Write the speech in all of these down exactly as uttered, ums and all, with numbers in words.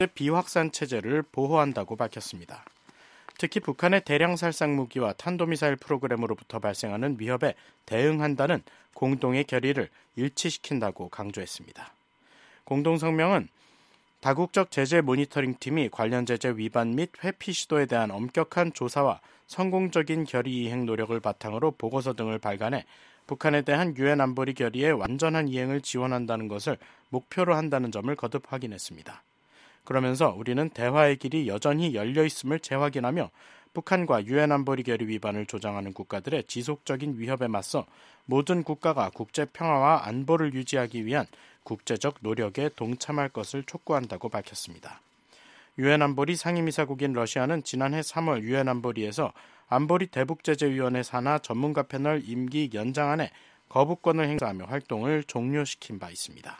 비확산 체제를 보호한다고 밝혔습니다. 특히 북한의 대량 살상 무기와 탄도미사일 프로그램으로부터 발생하는 위협에 대응한다는 공동의 결의를 일치시킨다고 강조했습니다. 공동성명은 다국적 제재 모니터링 팀이 관련 제재 위반 및 회피 시도에 대한 엄격한 조사와 성공적인 결의 이행 노력을 바탕으로 보고서 등을 발간해 북한에 대한 유엔 안보리 결의의 완전한 이행을 지원한다는 것을 목표로 한다는 점을 거듭 확인했습니다. 그러면서 우리는 대화의 길이 여전히 열려 있음을 재확인하며 북한과 유엔 안보리 결의 위반을 조장하는 국가들의 지속적인 위협에 맞서 모든 국가가 국제 평화와 안보를 유지하기 위한 국제적 노력에 동참할 것을 촉구한다고 밝혔습니다. 유엔 안보리 상임이사국인 러시아는 지난해 삼월 유엔 안보리에서 안보리 대북제재위원회 산하 전문가 패널 임기 연장안에 거부권을 행사하며 활동을 종료시킨 바 있습니다.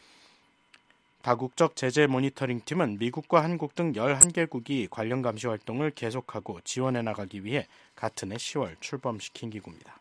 다국적 제재 모니터링 팀은 미국과 한국 등 열한 개국이 관련 감시 활동을 계속하고 지원해 나가기 위해 같은 해 시월 출범시킨 기구입니다.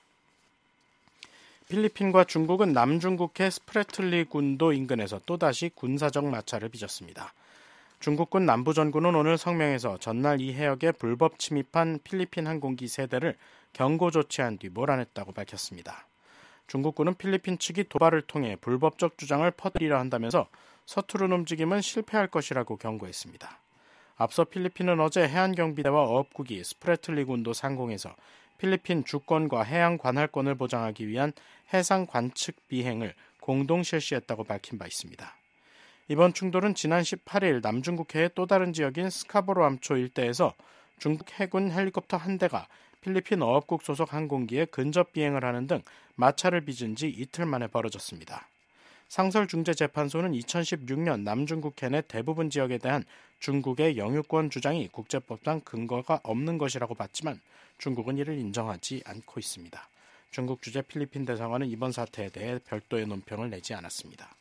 필리핀과 중국은 남중국해 스프레틀리 군도 인근에서 또다시 군사적 마찰을 빚었습니다. 중국군 남부전군은 오늘 성명에서 전날 이 해역에 불법 침입한 필리핀 항공기 세 대를 경고 조치한 뒤 몰아냈다고 밝혔습니다. 중국군은 필리핀 측이 도발을 통해 불법적 주장을 퍼뜨리려 한다면서 서투른 움직임은 실패할 것이라고 경고했습니다. 앞서 필리핀은 어제 해안경비대와 어업국이 스프레틀리 군도 상공에서 필리핀 주권과 해양 관할권을 보장하기 위한 해상 관측 비행을 공동 실시했다고 밝힌 바 있습니다. 이번 충돌은 지난 십팔 일 남중국해의 또 다른 지역인 스카보로 암초 일대에서 중국 해군 헬리콥터 한 대가 필리핀 어업국 소속 항공기에 근접 비행을 하는 등 마찰을 빚은 지 이틀 만에 벌어졌습니다. 상설중재재판소는 이천십육 년 남중국해 내 대부분 지역에 대한 중국의 영유권 주장이 국제법상 근거가 없는 것이라고 봤지만 중국은 이를 인정하지 않고 있습니다. 중국 주재 필리핀 대사관은 이번 사태에 대해 별도의 논평을 내지 않았습니다.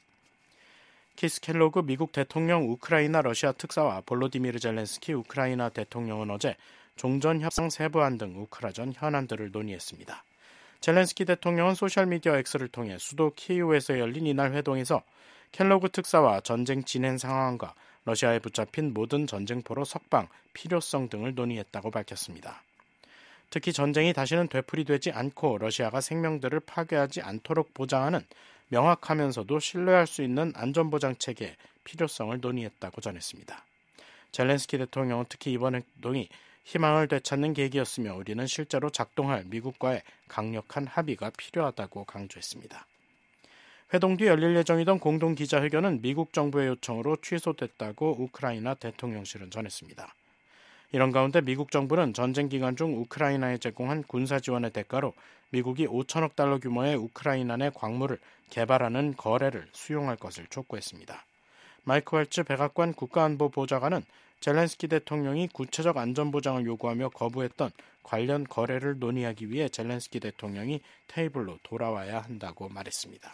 키스 켈로그 미국 대통령 우크라이나 러시아 특사와 볼로디미르 젤렌스키 우크라이나 대통령은 어제 종전협상 세부안 등 우크라전 현안들을 논의했습니다. 젤렌스키 대통령은 소셜미디어 X를 통해 수도 키이우에서 열린 이날 회동에서 켈로그 특사와 전쟁 진행 상황과 러시아에 붙잡힌 모든 전쟁포로 석방, 필요성 등을 논의했다고 밝혔습니다. 특히 전쟁이 다시는 되풀이되지 않고 러시아가 생명들을 파괴하지 않도록 보장하는 명확하면서도 신뢰할 수 있는 안전보장 체계의 필요성을 논의했다고 전했습니다. 젤렌스키 대통령은 특히 이번 행동이 희망을 되찾는 계기였으며 우리는 실제로 작동할 미국과의 강력한 합의가 필요하다고 강조했습니다. 회동 뒤 열릴 예정이던 공동 기자회견은 미국 정부의 요청으로 취소됐다고 우크라이나 대통령실은 전했습니다. 이런 가운데 미국 정부는 전쟁 기간 중 우크라이나에 제공한 군사 지원의 대가로 미국이 오천억 달러 규모의 우크라이나 내 광물을 개발하는 거래를 수용할 것을 촉구했습니다. 마이크 왈츠 백악관 국가안보보좌관은 젤렌스키 대통령이 구체적 안전보장을 요구하며 거부했던 관련 거래를 논의하기 위해 젤렌스키 대통령이 테이블로 돌아와야 한다고 말했습니다.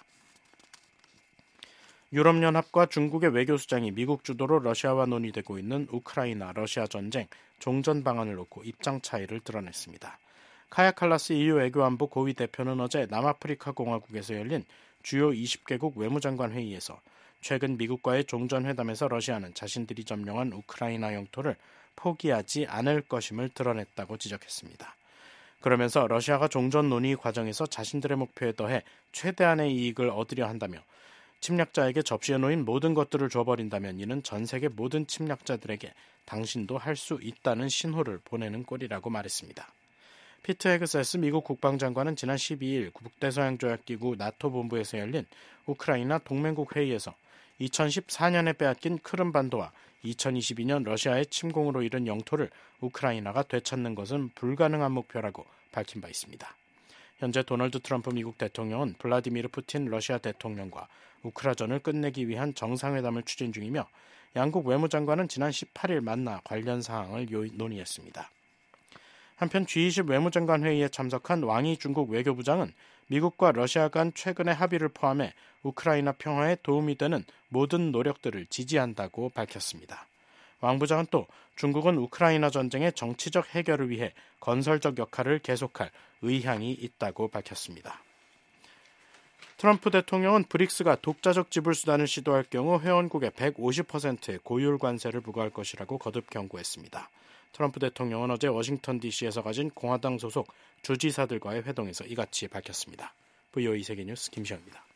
유럽연합과 중국의 외교수장이 미국 주도로 러시아와 논의되고 있는 우크라이나 러시아 전쟁 종전 방안을 놓고 입장 차이를 드러냈습니다. 카야 칼라스 이유 외교안보 고위 대표는 어제 남아프리카 공화국에서 열린 주요 이십 개국 외무장관 회의에서 최근 미국과의 종전회담에서 러시아는 자신들이 점령한 우크라이나 영토를 포기하지 않을 것임을 드러냈다고 지적했습니다. 그러면서 러시아가 종전 논의 과정에서 자신들의 목표에 더해 최대한의 이익을 얻으려 한다며 침략자에게 접시에 놓인 모든 것들을 줘버린다면 이는 전 세계 모든 침략자들에게 당신도 할 수 있다는 신호를 보내는 꼴이라고 말했습니다. 피트 헤그세스 미국 국방장관은 지난 십이 일 북대서양조약기구 나토 본부에서 열린 우크라이나 동맹국 회의에서 이천십사 년에 빼앗긴 크림반도와 이천이십이 년 러시아의 침공으로 잃은 영토를 우크라이나가 되찾는 것은 불가능한 목표라고 밝힌 바 있습니다. 현재 도널드 트럼프 미국 대통령은 블라디미르 푸틴 러시아 대통령과 우크라전을 끝내기 위한 정상회담을 추진 중이며 양국 외무장관은 지난 십팔 일 만나 관련 사항을 논의했습니다. 한편 지 이십 외무장관 회의에 참석한 왕이 중국 외교부장은 미국과 러시아 간 최근의 합의를 포함해 우크라이나 평화에 도움이 되는 모든 노력들을 지지한다고 밝혔습니다. 왕 부장은 또 중국은 우크라이나 전쟁의 정치적 해결을 위해 건설적 역할을 계속할 의향이 있다고 밝혔습니다. 트럼프 대통령은 브릭스가 독자적 지불 수단을 시도할 경우 회원국의 백오십 퍼센트의 고율 관세를 부과할 것이라고 거듭 경고했습니다. 트럼프 대통령은 어제 워싱턴 디씨에서 가진 공화당 소속 주지사들과의 회동에서 이같이 밝혔습니다. 브이오에이 세계뉴스 김시현입니다.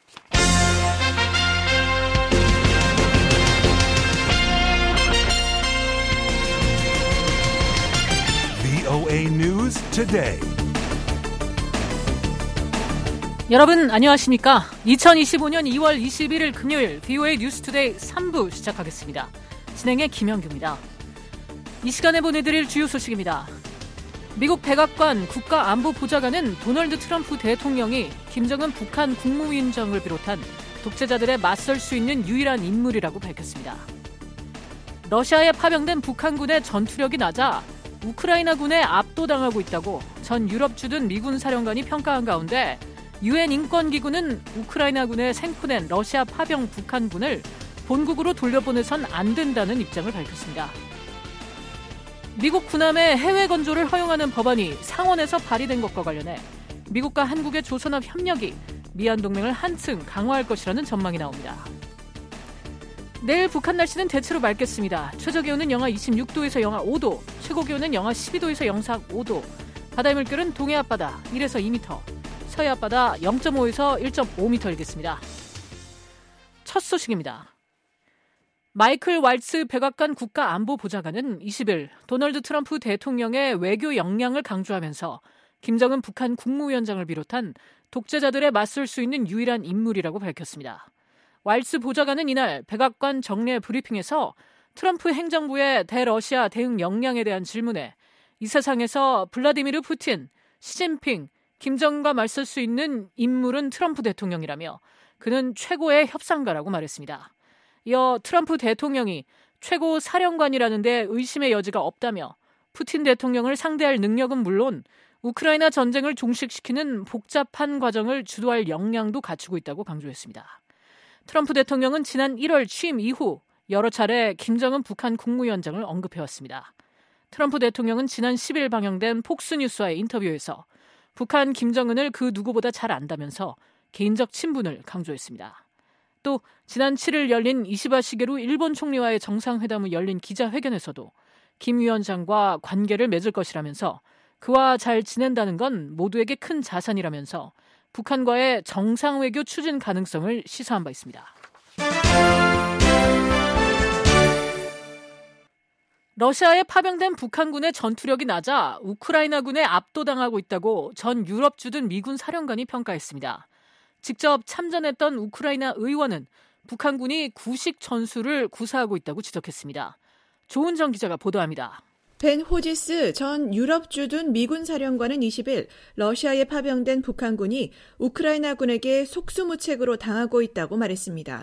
브이오에이 News Today. 여러분 안녕하십니까? 이천이십오년 이월 이십일일 금요일 브이오에이 뉴스투데이 삼 부 시작하겠습니다. 진행의 김영규입니다. 이 시간에 보내드릴 주요 소식입니다. 미국 백악관 국가안보보좌관은 도널드 트럼프 대통령이 김정은 북한 국무위원장을 비롯한 독재자들에 맞설 수 있는 유일한 인물이라고 밝혔습니다. 러시아에 파병된 북한군의 전투력이 낮아 우크라이나군에 압도당하고 있다고 전 유럽 주둔 미군 사령관이 평가한 가운데 유엔 인권기구는 우크라이나군에 생포된 러시아 파병 북한군을 본국으로 돌려보내선 안 된다는 입장을 밝혔습니다. 미국 군함의 해외 건조를 허용하는 법안이 상원에서 발의된 것과 관련해 미국과 한국의 조선업 협력이 미한 동맹을 한층 강화할 것이라는 전망이 나옵니다. 내일 북한 날씨는 대체로 맑겠습니다. 최저기온은 영하 이십육 도에서 영하 오 도, 최고기온은 영하 십이 도에서 영상 오 도, 바다의 물결은 동해 앞바다 일에서 이 미터, 서해 앞바다 영 점 오에서 일 점 오 미터이겠습니다. 첫 소식입니다. 마이클 왈츠 백악관 국가안보보좌관은 이십일 도널드 트럼프 대통령의 외교 역량을 강조하면서 김정은 북한 국무위원장을 비롯한 독재자들에 맞설 수 있는 유일한 인물이라고 밝혔습니다. 왈츠 보좌관은 이날 백악관 정례 브리핑에서 트럼프 행정부의 대러시아 대응 역량에 대한 질문에 이 세상에서 블라디미르 푸틴, 시진핑, 김정은과 맞설 수 있는 인물은 트럼프 대통령이라며 그는 최고의 협상가라고 말했습니다. 이어 트럼프 대통령이 최고 사령관이라는 데 의심의 여지가 없다며 푸틴 대통령을 상대할 능력은 물론 우크라이나 전쟁을 종식시키는 복잡한 과정을 주도할 역량도 갖추고 있다고 강조했습니다. 트럼프 대통령은 지난 일월 취임 이후 여러 차례 김정은 북한 국무위원장을 언급해왔습니다. 트럼프 대통령은 지난 십일 방영된 폭스뉴스와의 인터뷰에서 북한 김정은을 그 누구보다 잘 안다면서 개인적 친분을 강조했습니다. 또 지난 칠일 열린 이시바 시게루 일본 총리와의 정상회담을 열린 기자회견에서도 김 위원장과 관계를 맺을 것이라면서 그와 잘 지낸다는 건 모두에게 큰 자산이라면서 북한과의 정상외교 추진 가능성을 시사한 바 있습니다. 러시아에 파병된 북한군의 전투력이 낮아 우크라이나군에 압도당하고 있다고 전 유럽 주둔 미군 사령관이 평가했습니다. 직접 참전했던 우크라이나 의원은 북한군이 구식 전술을 구사하고 있다고 지적했습니다. 조은정 기자가 보도합니다. 벤 호지스 전 유럽 주둔 미군 사령관은 이십일 러시아에 파병된 북한군이 우크라이나군에게 속수무책으로 당하고 있다고 말했습니다.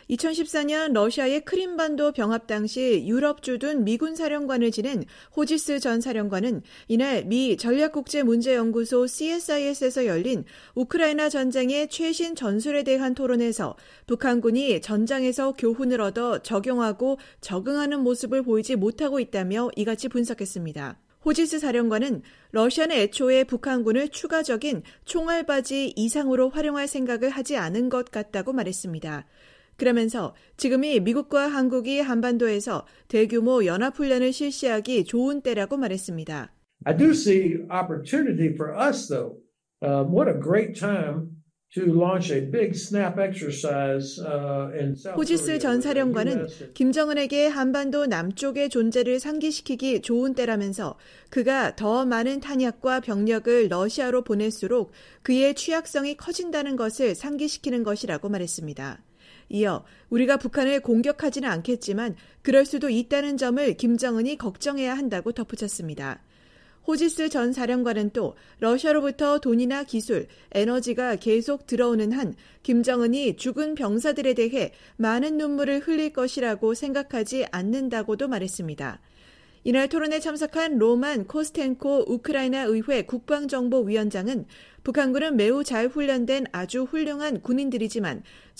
이천십사년 러시아의 크림반도 병합 당시 유럽 주둔 미군 사령관을 지낸 호지스 전 사령관은 이날 미 전략국제문제연구소 씨에스아이에스에서 열린 우크라이나 전쟁의 최신 전술에 대한 토론에서 북한군이 전장에서 교훈을 얻어 적용하고 적응하는 모습을 보이지 못하고 있다며 이같이 분석했습니다. 호지스 사령관은 러시아는 애초에 북한군을 추가적인 총알바지 이상으로 활용할 생각을 하지 않은 것 같다고 말했습니다. 그러면서 지금이 미국과 한국이 한반도에서 대규모 연합훈련을 실시하기 좋은 때라고 말했습니다. I do see opportunity for us though. Uh, what a great time to launch a big snap exercise uh, in South Korea. 호지스 전 사령관은 김정은에게 한반도 남쪽의 존재를 상기시키기 좋은 때라면서 그가 더 많은 탄약과 병력을 러시아로 보낼수록 그의 취약성이 커진다는 것을 상기시키는 것이라고 말했습니다. 이어 우리가 북한을 공격하지는 않겠지만 그럴 수도 있다는 점을 김정은이 걱정해야 한다고 덧붙였습니다. 호지스 전 사령관은 또 러시아로부터 돈이나 기술, 에너지가 계속 들어오는 한 김정은이 죽은 병사들에 대해 많은 눈물을 흘릴 것이라고 생각하지 않는다고도 말했습니다. 이날 토론에 참석한 로만 코스텐코 우크라이나 의회 국방정보위원장은 북한군은 매우 잘 훈련된 아주 훌륭한 군인들이지만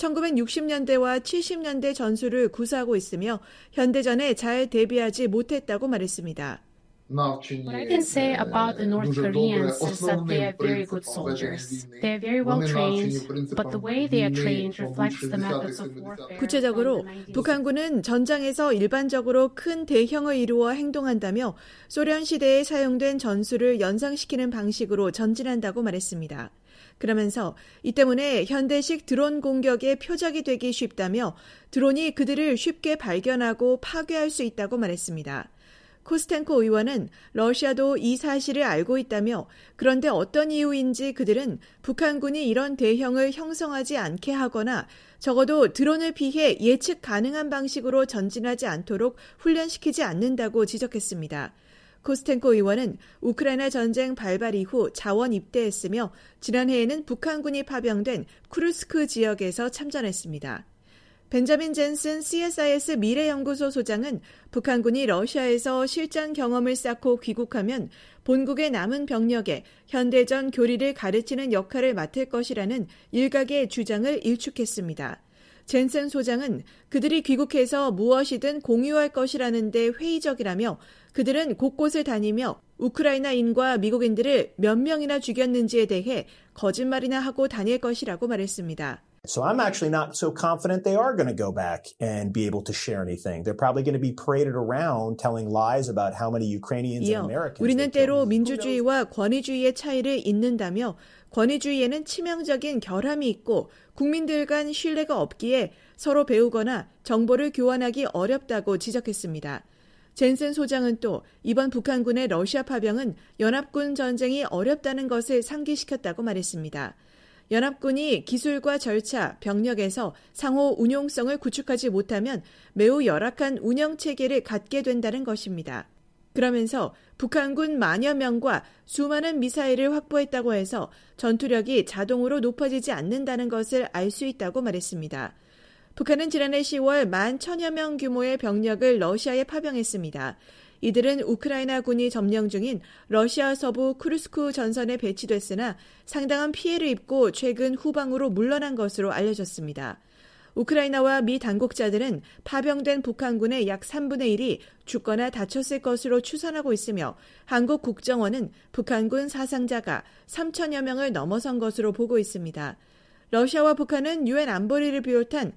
천구백육십년대와 칠십년대 전술을 구사하고 있으며 현대전에 잘 대비하지 못했다고 말했습니다. What I can say about the North Koreans is that they are very good soldiers. They are very well trained, but the way they are trained reflects the methods of warfare. 구체적으로 북한군은 전장에서 일반적으로 큰 대형을 이루어 행동한다며 소련 시대에 사용된 전술을 연상시키는 방식으로 전진한다고 말했습니다. 그러면서 이 때문에 현대식 드론 공격의 표적이 되기 쉽다며 드론이 그들을 쉽게 발견하고 파괴할 수 있다고 말했습니다. 코스텐코 의원은 러시아도 이 사실을 알고 있다며 그런데 어떤 이유인지 그들은 북한군이 이런 대형을 형성하지 않게 하거나 적어도 드론을 피해 예측 가능한 방식으로 전진하지 않도록 훈련시키지 않는다고 지적했습니다. 코스텐코 의원은 우크라이나 전쟁 발발 이후 자원 입대했으며 지난해에는 북한군이 파병된 쿠르스크 지역에서 참전했습니다. 벤자민 젠슨 씨에스아이에스 미래연구소 소장은 북한군이 러시아에서 실전 경험을 쌓고 귀국하면 본국의 남은 병력에 현대전 교리를 가르치는 역할을 맡을 것이라는 일각의 주장을 일축했습니다. 젠슨 소장은 그들이 귀국해서 무엇이든 공유할 것이라는 데 회의적이라며 그들은 곳곳을 다니며 우크라이나인과 미국인들을 몇 명이나 죽였는지에 대해 거짓말이나 하고 다닐 것이라고 말했습니다. So I'm actually not so confident they are going to go back and be able to share anything. They're probably going to be paraded around telling lies about how many Ukrainians and Americans. 우리는 때로 민주주의와 권위주의의 차이를 잇는다며 권위주의에는 치명적인 결함이 있고 국민들 간 신뢰가 없기에 서로 배우거나 정보를 교환하기 어렵다고 지적했습니다. 젠슨 소장은 또 이번 북한군의 러시아 파병은 연합군 전쟁이 어렵다는 것을 상기시켰다고 말했습니다. 연합군이 기술과 절차, 병력에서 상호 운용성을 구축하지 못하면 매우 열악한 운영체계를 갖게 된다는 것입니다. 그러면서 북한군 만여 명과 수많은 미사일을 확보했다고 해서 전투력이 자동으로 높아지지 않는다는 것을 알 수 있다고 말했습니다. 북한은 지난해 시월 만 천여 명 규모의 병력을 러시아에 파병했습니다. 이들은 우크라이나군이 점령 중인 러시아 서부 쿠르스크 전선에 배치됐으나 상당한 피해를 입고 최근 후방으로 물러난 것으로 알려졌습니다. 우크라이나와 미 당국자들은 파병된 북한군의 약 삼분의 일이 죽거나 다쳤을 것으로 추산하고 있으며 한국 국정원은 북한군 사상자가 삼천여 명을 넘어선 것으로 보고 있습니다. 러시아와 북한은 유엔 안보리를 비롯한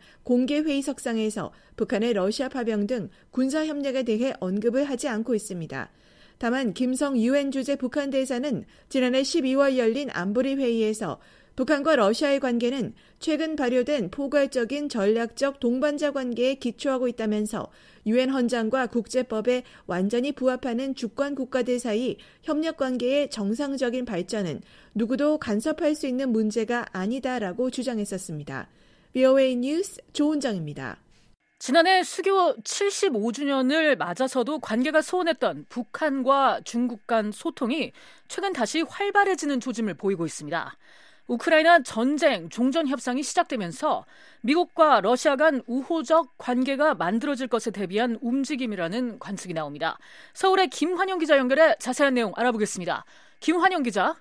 공개회의석상에서 북한의 러시아 파병 등 군사협력에 대해 언급을 하지 않고 있습니다. 다만 김성 유엔 주재 북한 대사는 지난해 십이월 열린 안보리 회의에서 북한과 러시아의 관계는 최근 발효된 포괄적인 전략적 동반자 관계에 기초하고 있다면서 유엔 헌장과 국제법에 완전히 부합하는 주권 국가들 사이 협력 관계의 정상적인 발전은 누구도 간섭할 수 있는 문제가 아니다라고 주장했었습니다. 브이오에이 뉴스 조은정입니다. 지난해 수교 칠십오 주년을 맞아서도 관계가 소원했던 북한과 중국 간 소통이 최근 다시 활발해지는 조짐을 보이고 있습니다. 우크라이나 전쟁 종전 협상이 시작되면서 미국과 러시아 간 우호적 관계가 만들어질 것에 대비한 움직임이라는 관측이 나옵니다. 서울의 김환영 기자 연결해 자세한 내용 알아보겠습니다. 김환영 기자.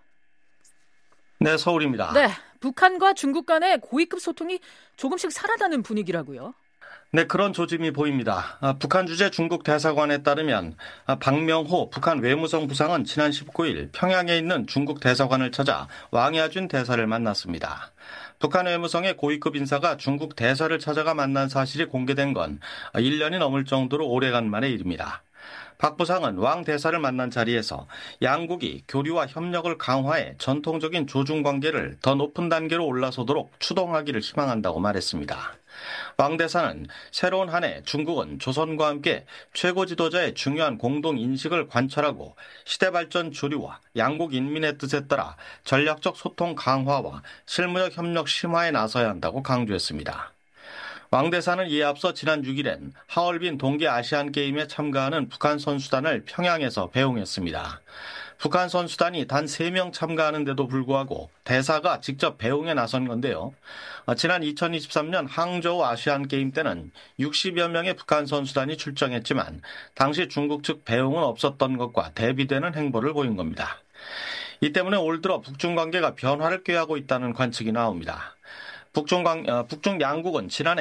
네, 서울입니다. 네, 북한과 중국 간의 고위급 소통이 조금씩 살아나는 분위기라고요. 네, 그런 조짐이 보입니다. 아, 북한 주재 중국 대사관에 따르면 아, 박명호 북한 외무성 부상은 지난 십구일 평양에 있는 중국 대사관을 찾아 왕야준 대사를 만났습니다. 북한 외무성의 고위급 인사가 중국 대사를 찾아가 만난 사실이 공개된 건 일 년이 넘을 정도로 오래간 만의 일입니다. 박 부상은 왕 대사를 만난 자리에서 양국이 교류와 협력을 강화해 전통적인 조중 관계를 더 높은 단계로 올라서도록 추동하기를 희망한다고 말했습니다. 왕 대사는 새로운 한 해 중국은 조선과 함께 최고 지도자의 중요한 공동 인식을 관철하고 시대 발전 주류와 양국 인민의 뜻에 따라 전략적 소통 강화와 실무적 협력 심화에 나서야 한다고 강조했습니다. 왕 대사는 이에 앞서 지난 육일엔 하얼빈 동계 아시안 게임에 참가하는 북한 선수단을 평양에서 배웅했습니다. 북한 선수단이 단 세 명 참가하는데도 불구하고 대사가 직접 배웅에 나선 건데요. 지난 이천이십삼 년 항저우 아시안 게임 때는 육십여 명의 북한 선수단이 출정했지만 당시 중국 측 배웅은 없었던 것과 대비되는 행보를 보인 겁니다. 이 때문에 올 들어 북중 관계가 변화를 꾀하고 있다는 관측이 나옵니다. 북중, 관, 어, 북중 양국은 지난해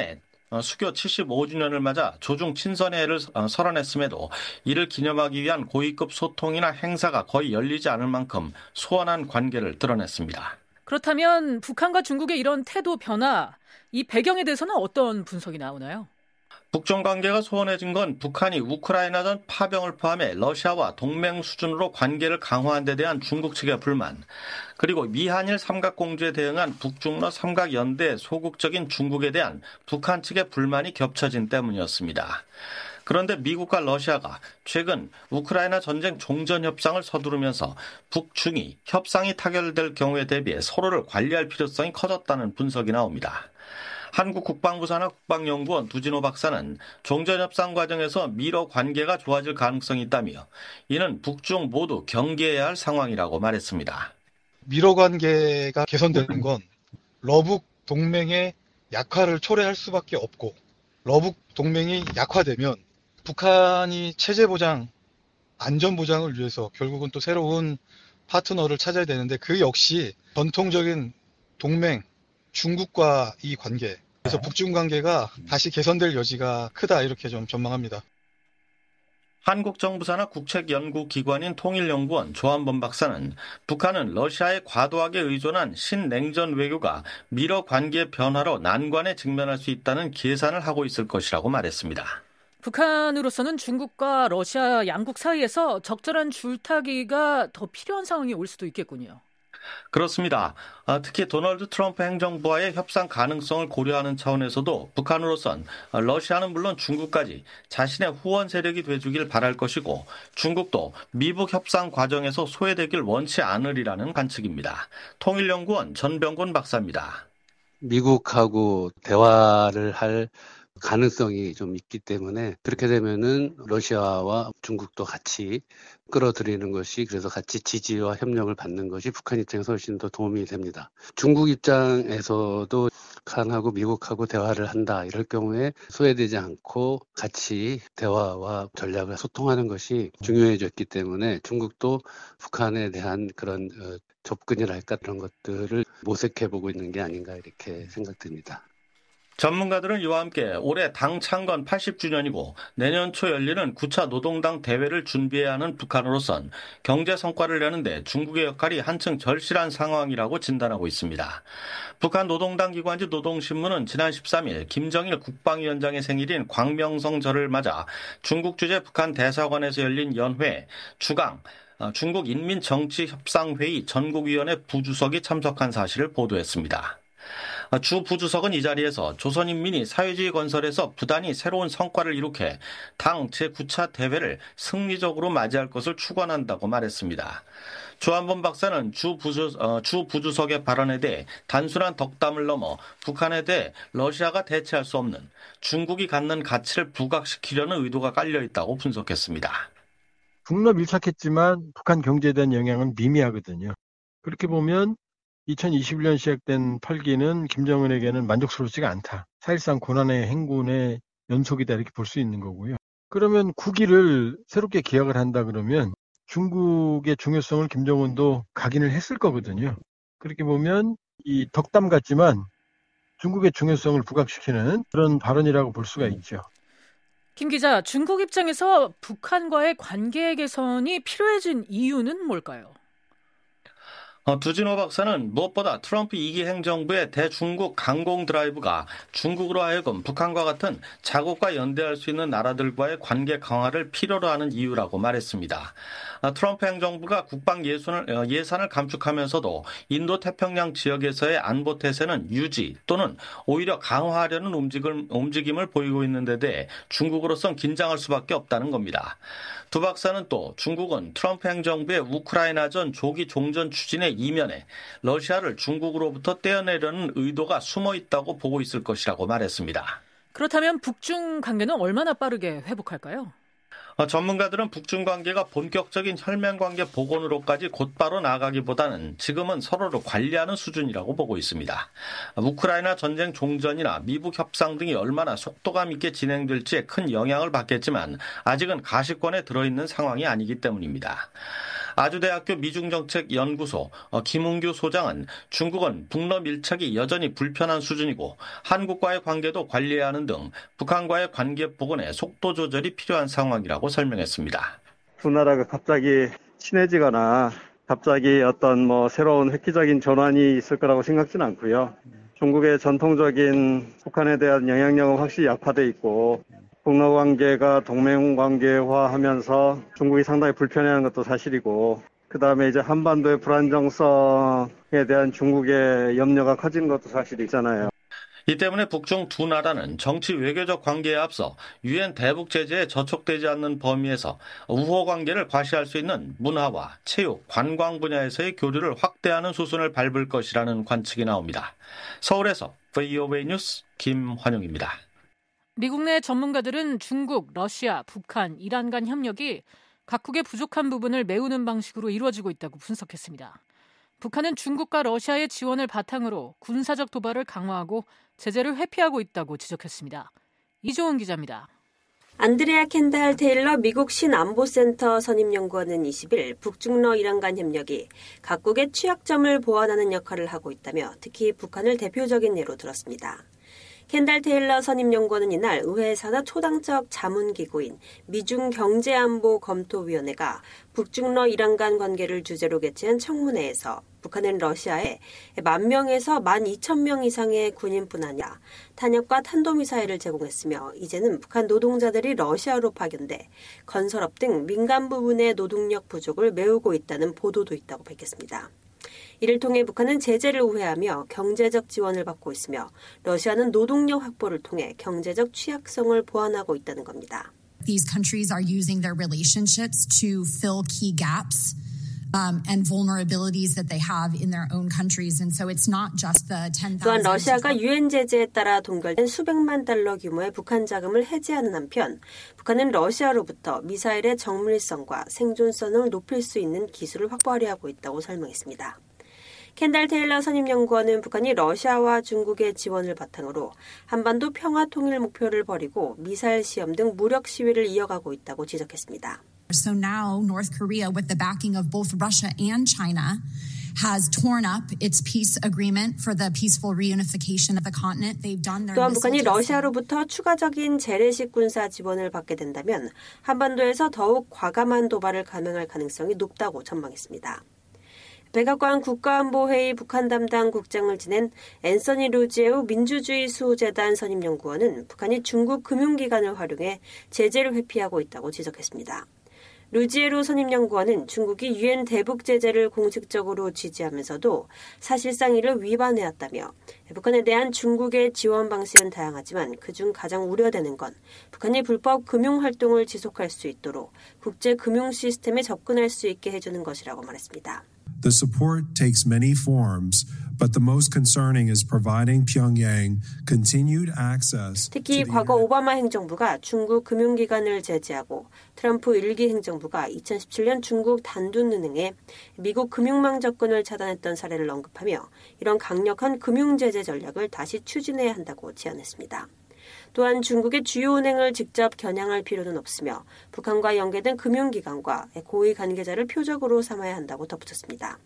수교 칠십오 주년을 맞아 조중 친선회를 설언했음에도 이를 기념하기 위한 고위급 소통이나 행사가 거의 열리지 않을 만큼 소원한 관계를 드러냈습니다. 그렇다면 북한과 중국의 이런 태도 변화, 이 배경에 대해서는 어떤 분석이 나오나요? 북중 관계가 소원해진 건 북한이 우크라이나전 파병을 포함해 러시아와 동맹 수준으로 관계를 강화한 데 대한 중국 측의 불만, 그리고 미한일 삼각공조에 대응한 북중러 삼각연대 소극적인 중국에 대한 북한 측의 불만이 겹쳐진 때문이었습니다. 그런데 미국과 러시아가 최근 우크라이나 전쟁 종전 협상을 서두르면서 북중이 협상이 타결될 경우에 대비해 서로를 관리할 필요성이 커졌다는 분석이 나옵니다. 한국 국방부 산하 국방연구원 두진호 박사는 종전협상 과정에서 미러 관계가 좋아질 가능성이 있다며 이는 북중 모두 경계해야 할 상황이라고 말했습니다. 미러 관계가 개선되는 건 러북 동맹의 약화를 초래할 수밖에 없고, 러북 동맹이 약화되면 북한이 체제 보장, 안전 보장을 위해서 결국은 또 새로운 파트너를 찾아야 되는데, 그 역시 전통적인 동맹 중국과 이 관계, 그래서 북중 관계가 다시 개선될 여지가 크다, 이렇게 좀 전망합니다. 한국 정부 산하 국책연구기관인 통일연구원 조한범 박사는 북한은 러시아에 과도하게 의존한 신냉전 외교가 미러 관계 변화로 난관에 직면할 수 있다는 계산을 하고 있을 것이라고 말했습니다. 북한으로서는 중국과 러시아 양국 사이에서 적절한 줄타기가 더 필요한 상황이 올 수도 있겠군요. 그렇습니다. 특히 도널드 트럼프 행정부와의 협상 가능성을 고려하는 차원에서도 북한으로선 러시아는 물론 중국까지 자신의 후원 세력이 돼주길 바랄 것이고, 중국도 미북 협상 과정에서 소외되길 원치 않으리라는 관측입니다. 통일연구원 전병곤 박사입니다. 미국하고 대화를 할 가능성이 좀 있기 때문에 그렇게 되면은 러시아와 중국도 같이 끌어들이는 것이, 그래서 같이 지지와 협력을 받는 것이 북한 입장에서 훨씬 더 도움이 됩니다. 중국 입장에서도 북한하고 미국하고 대화를 한다, 이럴 경우에 소외되지 않고 같이 대화와 전략을 소통하는 것이 중요해졌기 때문에 중국도 북한에 대한 그런 접근이랄까 그런 것들을 모색해보고 있는 게 아닌가, 이렇게 생각됩니다. 전문가들은 이와 함께 올해 당 창건 팔십 주년이고 내년 초 열리는 구 차 노동당 대회를 준비해야 하는 북한으로선 경제 성과를 내는데 중국의 역할이 한층 절실한 상황이라고 진단하고 있습니다. 북한 노동당 기관지 노동신문은 지난 십삼 일 김정일 국방위원장의 생일인 광명성절을 맞아 중국 주재 북한 대사관에서 열린 연회 주강 중국 인민정치협상회의 전국위원회 부주석이 참석한 사실을 보도했습니다. 주 부주석은 이 자리에서 조선인민이 사회주의 건설에서 부단히 새로운 성과를 이룩해 당 제구 차 대회를 승리적으로 맞이할 것을 축원한다고 말했습니다. 조한범 박사는 주, 부주, 어, 주 부주석의 발언에 대해 단순한 덕담을 넘어 북한에 대해 러시아가 대체할 수 없는 중국이 갖는 가치를 부각시키려는 의도가 깔려있다고 분석했습니다. 북러 밀착했지만 북한 경제에 대한 영향은 미미하거든요. 그렇게 보면 이천이십일 년 시작된 팔기는 김정은에게는 만족스럽지가 않다. 사실상 고난의 행군의 연속이다, 이렇게 볼 수 있는 거고요. 그러면 구 기를 새롭게 기약을 한다 그러면 중국의 중요성을 김정은도 각인을 했을 거거든요. 그렇게 보면 이 덕담 같지만 중국의 중요성을 부각시키는 그런 발언이라고 볼 수가 있죠. 김 기자, 중국 입장에서 북한과의 관계 개선이 필요해진 이유는 뭘까요? 두진호 박사는 무엇보다 트럼프 이 기 행정부의 대중국 강공 드라이브가 중국으로 하여금 북한과 같은 자국과 연대할 수 있는 나라들과의 관계 강화를 필요로 하는 이유라고 말했습니다. 트럼프 행정부가 국방 예산을, 예산을 감축하면서도 인도 태평양 지역에서의 안보 태세는 유지 또는 오히려 강화하려는 움직임, 움직임을 보이고 있는 데 대해 중국으로선 긴장할 수밖에 없다는 겁니다. 두 박사는 또 중국은 트럼프 행정부의 우크라이나전 조기 종전 추진의 이면에 러시아를 중국으로부터 떼어내려는 의도가 숨어 있다고 보고 있을 것이라고 말했습니다. 그렇다면 북중 관계는 얼마나 빠르게 회복할까요? 전문가들은 북중 관계가 본격적인 혈맹관계 복원으로까지 곧바로 나가기보다는 지금은 서로를 관리하는 수준이라고 보고 있습니다. 우크라이나 전쟁 종전이나 미북 협상 등이 얼마나 속도감 있게 진행될지에 큰 영향을 받겠지만 아직은 가시권에 들어있는 상황이 아니기 때문입니다. 아주대학교 미중정책연구소 김웅규 소장은 중국은 북러 밀착이 여전히 불편한 수준이고 한국과의 관계도 관리해야 하는 등 북한과의 관계 복원에 속도 조절이 필요한 상황이라고 설명했습니다. 두 나라가 갑자기 친해지거나 갑자기 어떤 뭐 새로운 획기적인 전환이 있을 거라고 생각지는 않고요. 중국의 전통적인 북한에 대한 영향력은 확실히 약화돼 있고 북러 관계가 동맹 관계화하면서 중국이 상당히 불편해하는 것도 사실이고 그다음에 이제 한반도의 불안정성에 대한 중국의 염려가 커지는 것도 사실이잖아요. 이 때문에 북중 두 나라는 정치 외교적 관계에 앞서 유엔 대북 제재에 저촉되지 않는 범위에서 우호 관계를 과시할 수 있는 문화와 체육, 관광 분야에서의 교류를 확대하는 수순을 밟을 것이라는 관측이 나옵니다. 서울에서 브이오에이 뉴스 김환용입니다. 미국 내 전문가들은 중국, 러시아, 북한, 이란 간 협력이 각국의 부족한 부분을 메우는 방식으로 이루어지고 있다고 분석했습니다. 북한은 중국과 러시아의 지원을 바탕으로 군사적 도발을 강화하고 제재를 회피하고 있다고 지적했습니다. 이조은 기자입니다. 안드레아 켄달 테일러 미국 신안보센터 선임연구원은 이십 일 북중러 이란 간 협력이 각국의 취약점을 보완하는 역할을 하고 있다며 특히 북한을 대표적인 예로 들었습니다. 켄달 테일러 선임연구원은 이날 의회 산하 초당적 자문기구인 미중경제안보검토위원회가 북중러 이란 간 관계를 주제로 개최한 청문회에서 북한은 러시아에 만 명에서 만 이천 명 이상의 군인뿐 아니라 탄약과 탄도미사일을 제공했으며 이제는 북한 노동자들이 러시아로 파견돼 건설업 등 민간 부분의 노동력 부족을 메우고 있다는 보도도 있다고 밝혔습니다. 이를 통해 북한은 제재를 우회하며 경제적 지원을 받고 있으며 러시아는 노동력 확보를 통해 경제적 취약성을 보완하고 있다는 겁니다. These countries are using their relationships to fill key gaps um, and vulnerabilities that they have in their own countries. And so it's not just the ten thousand. 또한 러시아가 유엔 제재에 따라 동결된 수백만 달러 규모의 북한 자금을 해지하는 한편 북한은 러시아로부터 미사일의 정밀성과 생존성을 높일 수 있는 기술을 확보하려 하고 있다고 설명했습니다. 켄달 테일러 선임연구원은 북한이 러시아와 중국의 지원을 바탕으로 한반도 평화 통일 목표를 버리고 미사일 시험 등 무력 시위를 이어가고 있다고 지적했습니다. So now North Korea, with the backing of both Russia and China, has torn up its peace agreement for the peaceful reunification of the continent. They've done their 또한 북한이 러시아로부터 추가적인 재래식 군사 지원을 받게 된다면 한반도에서 더욱 과감한 도발을 감행할 가능성이 높다고 전망했습니다. 백악관 국가안보회의 북한 담당 국장을 지낸 앤서니 루지에우 민주주의 수호재단 선임연구원은 북한이 중국 금융기관을 활용해 제재를 회피하고 있다고 지적했습니다. 루지에루 선임연구원은 중국이 유엔 대북 제재를 공식적으로 지지하면서도 사실상 이를 위반해왔다며 북한에 대한 중국의 지원 방식은 다양하지만 그중 가장 우려되는 건 북한이 불법 금융활동을 지속할 수 있도록 국제 금융 시스템에 접근할 수 있게 해주는 것이라고 말했습니다. The support takes many forms, but the most concerning is providing Pyongyang continued access. 특히 과거 오바마 행정부가 중국 금융기관을 제재하고 트럼프 일기 행정부가 이천십칠 년 중국 단둔은행에 미국 금융망 접근을 차단했던 사례를 언급하며 이런 강력한 금융제재 전략을 다시 추진해야 한다고 제안했습니다. 또한 중국의 주요 은행을 직접 겨냥할 필요는 없으며 북한과 연계된 금융기관과 고위 관계자를 표적으로 삼아야 한다고 덧붙였습니다.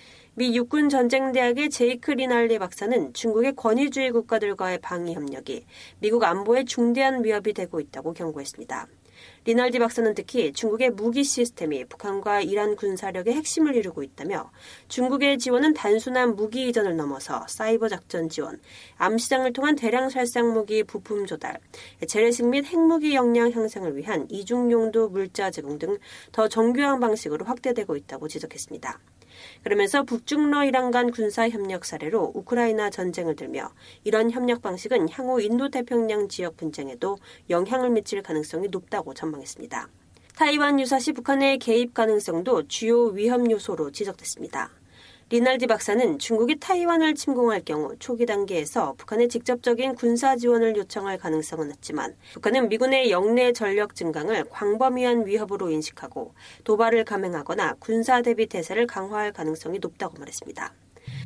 미 육군전쟁대학의 제이크 리날리 박사는 중국의 권위주의 국가들과의 방위 협력이 미국 안보에 중대한 위협이 되고 있다고 경고했습니다. 리날디 박사는 특히 중국의 무기 시스템이 북한과 이란 군사력의 핵심을 이루고 있다며 중국의 지원은 단순한 무기 이전을 넘어서 사이버 작전 지원, 암시장을 통한 대량 살상 무기 부품 조달, 재래식 및 핵무기 역량 향상을 위한 이중용도 물자 제공 등 더 정교한 방식으로 확대되고 있다고 지적했습니다. 그러면서 북중러 이란 간 군사협력 사례로 우크라이나 전쟁을 들며 이런 협력 방식은 향후 인도태평양 지역 분쟁에도 영향을 미칠 가능성이 높다고 전망했습니다. 타이완 유사시 북한의 개입 가능성도 주요 위험 요소로 지적됐습니다. 리날디 박사는 중국이 타이완을 침공할 경우 초기 단계에서 북한에 직접적인 군사 지원을 요청할 가능성은 낮지만 북한은 미군의 영내 전력 증강을 광범위한 위협으로 인식하고 도발을 감행하거나 군사 대비 태세를 강화할 가능성이 높다고 말했습니다.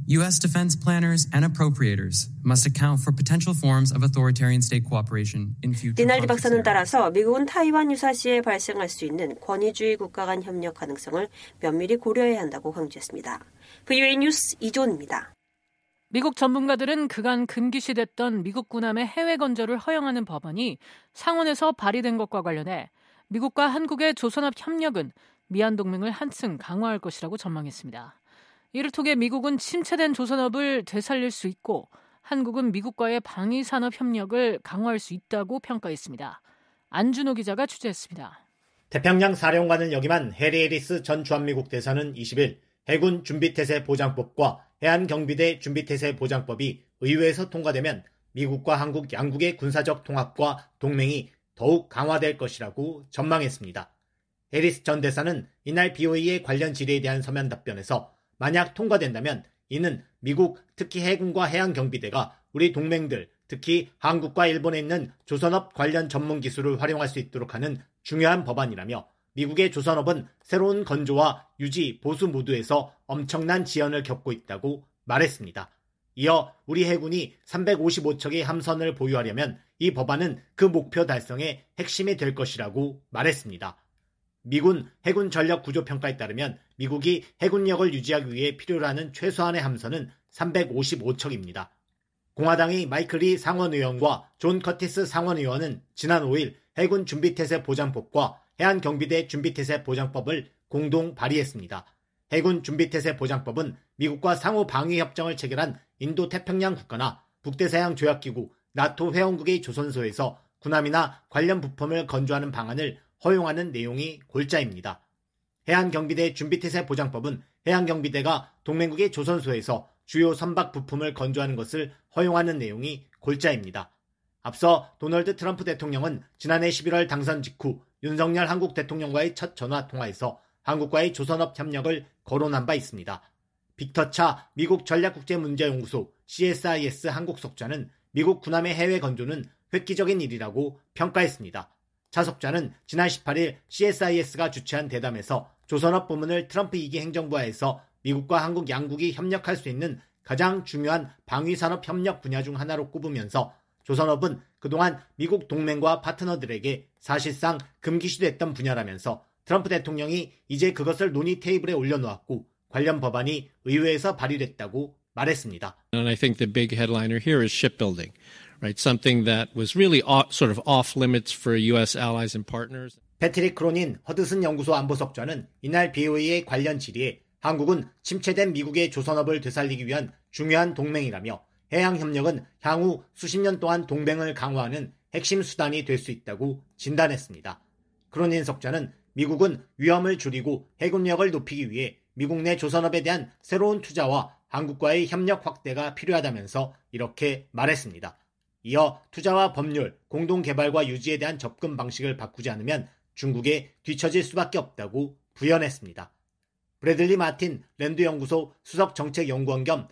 U S defense planners and appropriators must account for potential forms of authoritarian state cooperation in future. 리날디 박사는 따라서 미국은 타이완 유사시에 발생할 수 있는 권위주의 국가 간 협력 가능성을 면밀히 고려해야 한다고 강조했습니다. 브이오에이 뉴스 이조은입니다. 미국 전문가들은 그간 금기시됐던 미국 군함의 해외 건조를 허용하는 법안이 상원에서 발의된 것과 관련해 미국과 한국의 조선업 협력은 미한 동맹을 한층 강화할 것이라고 전망했습니다. 이를 통해 미국은 침체된 조선업을 되살릴 수 있고 한국은 미국과의 방위산업 협력을 강화할 수 있다고 평가했습니다. 안준호 기자가 취재했습니다. 태평양 사령관을 역임한 해리 해리스 전 주한미국 대사는 이십일 해군 준비태세 보장법과 해안경비대 준비태세 보장법이 의회에서 통과되면 미국과 한국 양국의 군사적 통합과 동맹이 더욱 강화될 것이라고 전망했습니다. 해리스 전 대사는 이날 비오이의 관련 질의에 대한 서면 답변에서 만약 통과된다면 이는 미국, 특히 해군과 해양경비대가 우리 동맹들, 특히 한국과 일본에 있는 조선업 관련 전문 기술을 활용할 수 있도록 하는 중요한 법안이라며 미국의 조선업은 새로운 건조와 유지, 보수 모두에서 엄청난 지연을 겪고 있다고 말했습니다. 이어 우리 해군이 삼백오십오 척의 함선을 보유하려면 이 법안은 그 목표 달성의 핵심이 될 것이라고 말했습니다. 미군 해군 전력 구조 평가에 따르면 미국이 해군력을 유지하기 위해 필요로 하는 최소한의 함선은 삼백오십오 척입니다. 공화당의 마이클 리 상원의원과 존 커티스 상원의원은 지난 오일 해군 준비태세 보장법과 해안경비대 준비태세 보장법을 공동 발의했습니다. 해군 준비태세 보장법은 미국과 상호 방위협정을 체결한 인도태평양 국가나 북대서양 조약기구, 나토 회원국의 조선소에서 군함이나 관련 부품을 건조하는 방안을 허용하는 내용이 골자입니다. 해안경비대 준비태세 보장법은 해안경비대가 동맹국의 조선소에서 주요 선박 부품을 건조하는 것을 허용하는 내용이 골자입니다. 앞서 도널드 트럼프 대통령은 지난해 십일월 당선 직후 윤석열 한국 대통령과의 첫 전화통화에서 한국과의 조선업 협력을 거론한 바 있습니다. 빅터 차 미국 전략국제문제연구소 씨에스아이에스 한국 석좌는 미국 군함의 해외 건조는 획기적인 일이라고 평가했습니다. 차 석좌는 지난 십팔일 씨에스아이에스가 주최한 대담에서 조선업 부문을 트럼프 이 기 행정부하에서 미국과 한국 양국이 협력할 수 있는 가장 중요한 방위산업 협력 분야 중 하나로 꼽으면서 조선업은 그동안 미국 동맹과 파트너들에게 사실상 금기시됐던 분야라면서 트럼프 대통령이 이제 그것을 논의 테이블에 올려놓았고 관련 법안이 의회에서 발의됐다고 말했습니다. And I think the big headliner here is shipbuilding, right? Something that was really off, sort of off limits for U S allies and partners. 패트릭 크로닌 허드슨 연구소 안보석좌는 이날 비오이의 관련 질의에 한국은 침체된 미국의 조선업을 되살리기 위한 중요한 동맹이라며 해양협력은 향후 수십 년 동안 동맹을 강화하는 핵심 수단이 될 수 있다고 진단했습니다. 크로닌 석좌는 미국은 위험을 줄이고 해군력을 높이기 위해 미국 내 조선업에 대한 새로운 투자와 한국과의 협력 확대가 필요하다면서 이렇게 말했습니다. 이어 투자와 법률, 공동개발과 유지에 대한 접근 방식을 바꾸지 않으면 중국에 뒤처질 수밖에 없다고 부연했습니다. 브래들리 마틴 랜드연구소 수석정책연구원 겸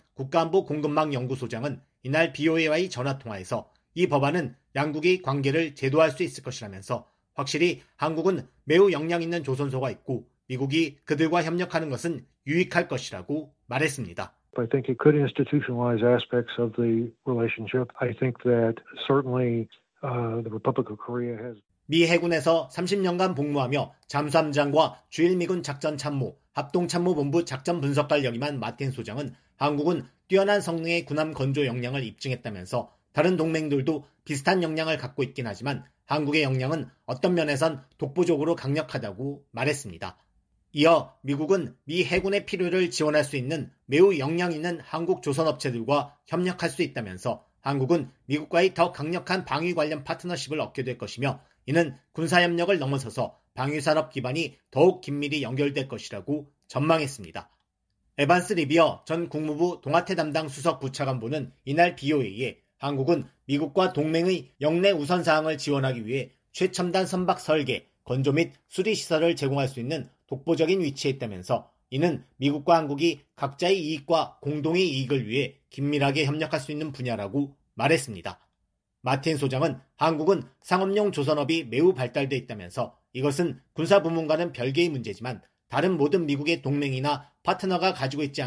국가안보공급망연구소장은 이날 비오에이와의 전화통화에서 이 법안은 양국의 관계를 제도할 수 있을 것이라면서 확실히 한국은 매우 역량 있는 조선소가 있고 미국이 그들과 협력하는 것은 유익할 것이라고 말했습니다. I think it could institutionalize aspects of the relationship. I think that certainly uh, the Republic of Korea has. 미 해군에서 삼십 년간 복무하며 잠수함장과 주일미군 작전참모, 합동참모본부 작전분석관 역임한 마틴 소장은 한국은 뛰어난 성능의 군함 건조 역량을 입증했다면서 다른 동맹들도 비슷한 역량을 갖고 있긴 하지만 한국의 역량은 어떤 면에선 독보적으로 강력하다고 말했습니다. 이어 미국은 미 해군의 필요를 지원할 수 있는 매우 역량 있는 한국 조선업체들과 협력할 수 있다면서 한국은 미국과의 더 강력한 방위 관련 파트너십을 얻게 될 것이며 이는 군사협력을 넘어서서 방위산업 기반이 더욱 긴밀히 연결될 것이라고 전망했습니다. 에반스 리비어 전 국무부 동아태 담당 수석 부차관보는 이날 비오에이에 한국은 미국과 동맹의 영내 우선사항을 지원하기 위해 최첨단 선박 설계, 건조 및 수리 시설을 제공할 수 있는 독보적인 위치에 있다면서 이는 미국과 한국이 각자의 이익과 공동의 이익을 위해 긴밀하게 협력할 수 있는 분야라고 말했습니다. 마틴 소장은 한국은 상업용 조선업이 매우 발달돼 있다면서 이것은 군사부문과는 별개의 문제지만 다른 모든 미국의 동맹이나 파트너가 가지고 있지 않은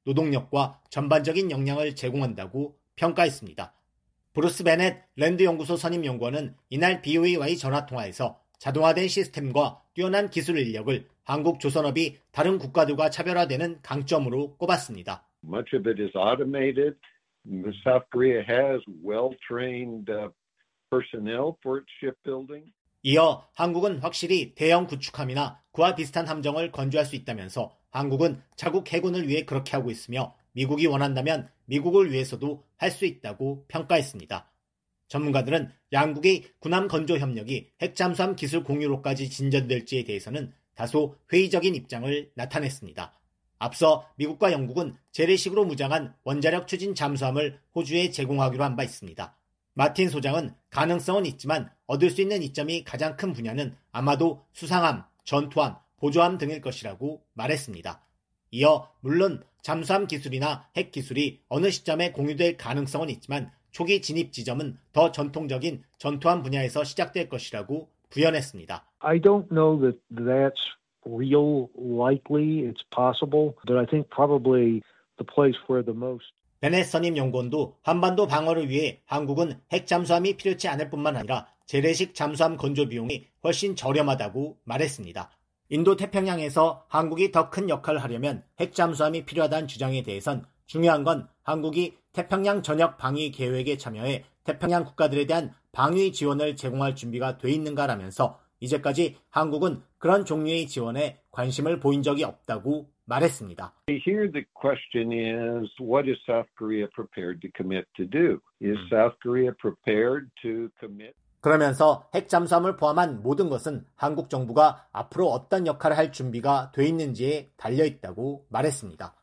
노동력과 전반적인 역량을 제공한다고 평가했습니다. 브루스 베넷 랜드 연구소 선임 연구원은 이날 비오이와의 전화통화에서 자동화된 시스템과 뛰어난 기술 인력을 한국 조선업이 다른 국가들과 차별화되는 강점으로 꼽았습니다. Much of it is automated. South Korea has well-trained personnel for its shipbuilding. 이어 한국은 확실히 대형 구축함이나 그와 비슷한 함정을 건조할 수 있다면서 한국은 자국 해군을 위해 그렇게 하고 있으며 미국이 원한다면 미국을 위해서도 할 수 있다고 평가했습니다. 전문가들은 양국의 군함 건조 협력이 핵잠수함 기술 공유로까지 진전될지에 대해서는 다소 회의적인 입장을 나타냈습니다. 앞서 미국과 영국은 재래식으로 무장한 원자력 추진 잠수함을 호주에 제공하기로 한 바 있습니다. 마틴 소장은 가능성은 있지만 얻을 수 있는 이점이 가장 큰 분야는 아마도 수상함, 전투함, 보조함 등일 것이라고 말했습니다. 이어 물론 잠수함 기술이나 핵 기술이 어느 시점에 공유될 가능성은 있지만 초기 진입 지점은 더 전통적인 전투함 분야에서 시작될 것이라고 부연했습니다. I don't know that that's real likely. It's possible, but I think probably the place where the most 베넷 선임 연구원도 한반도 방어를 위해 한국은 핵 잠수함이 필요치 않을 뿐만 아니라 재래식 잠수함 건조 비용이 훨씬 저렴하다고 말했습니다. 인도 태평양에서 한국이 더 큰 역할을 하려면 핵 잠수함이 필요하다는 주장에 대해선 중요한 건 한국이 태평양 전역 방위 계획에 참여해 태평양 국가들에 대한 방위 지원을 제공할 준비가 돼 있는가라면서 이제까지 한국은 그런 종류의 지원에 관심을 보인 적이 없다고 말했습니다. Here the question is, what is South Korea prepared to commit to do? Is South Korea prepared to commit? 그러면서 핵 잠수함을 포함한 모든 것은 한국 정부가 앞으로 어떤 역할을 할 준비가 돼 있는지에 달려 있다고 말했습니다.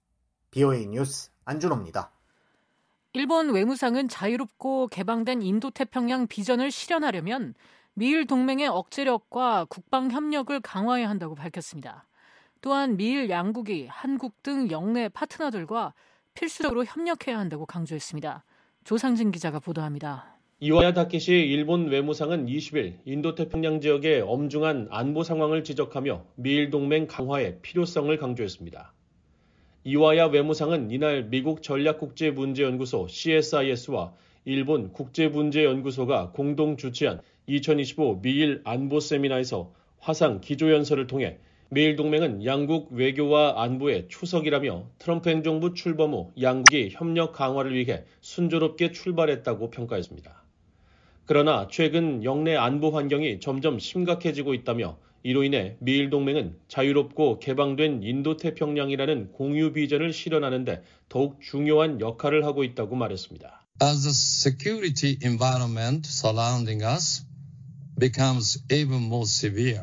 비오에이 뉴스 안준호입니다. 일본 외무상은 자유롭고 개방된 인도태평양 비전을 실현하려면 미일 동맹의 억제력과 국방 협력을 강화해야 한다고 밝혔습니다. 또한 미일 양국이 한국 등 영내 파트너들과 필수적으로 협력해야 한다고 강조했습니다. 조상진 기자가 보도합니다. 이와야 다케시 일본 외무상은 이십 일 인도태평양 지역의 엄중한 안보 상황을 지적하며 미일 동맹 강화의 필요성을 강조했습니다. 이와야 외무상은 이날 미국 전략국제문제연구소 씨에스아이에스와 일본 국제문제연구소가 공동 주최한 이천이십오 미일 안보 세미나에서 화상 기조연설을 통해 미일 동맹은 양국 외교와 안보의 초석이라며 트럼프 행정부 출범 후 양국이 협력 강화를 위해 순조롭게 출발했다고 평가했습니다. 그러나 최근 영내 안보 환경이 점점 심각해지고 있다며 이로 인해 미일 동맹은 자유롭고 개방된 인도태평양이라는 공유 비전을 실현하는 데 더욱 중요한 역할을 하고 있다고 말했습니다. As the security environment surrounding us becomes even more severe,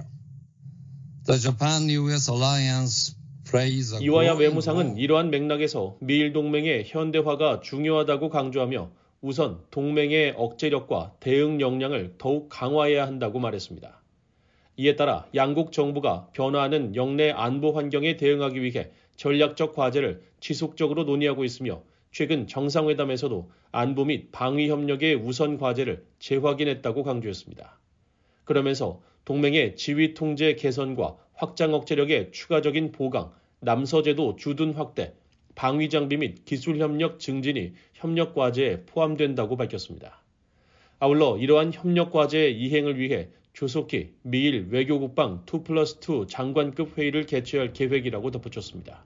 the Japan-유 에스 alliance plays a 이와야 growing 외무상은 role. 이러한 맥락에서 미일 동맹의 현대화가 중요하다고 강조하며 우선 동맹의 억제력과 대응 역량을 더욱 강화해야 한다고 말했습니다. 이에 따라 양국 정부가 변화하는 영내 안보 환경에 대응하기 위해 전략적 과제를 지속적으로 논의하고 있으며 최근 정상회담에서도 안보 및 방위 협력의 우선 과제를 재확인했다고 강조했습니다. 그러면서 동맹의 지휘 통제 개선과 확장 억제력의 추가적인 보강, 남서제도 주둔 확대, 방위 장비 및 기술 협력 증진이 협력 과제에 포함된다고 밝혔습니다. 아울러 이러한 협력 과제의 이행을 위해 조속히 미일 외교국방 투 플러스 투 장관급 회의를 개최할 계획이라고 덧붙였습니다.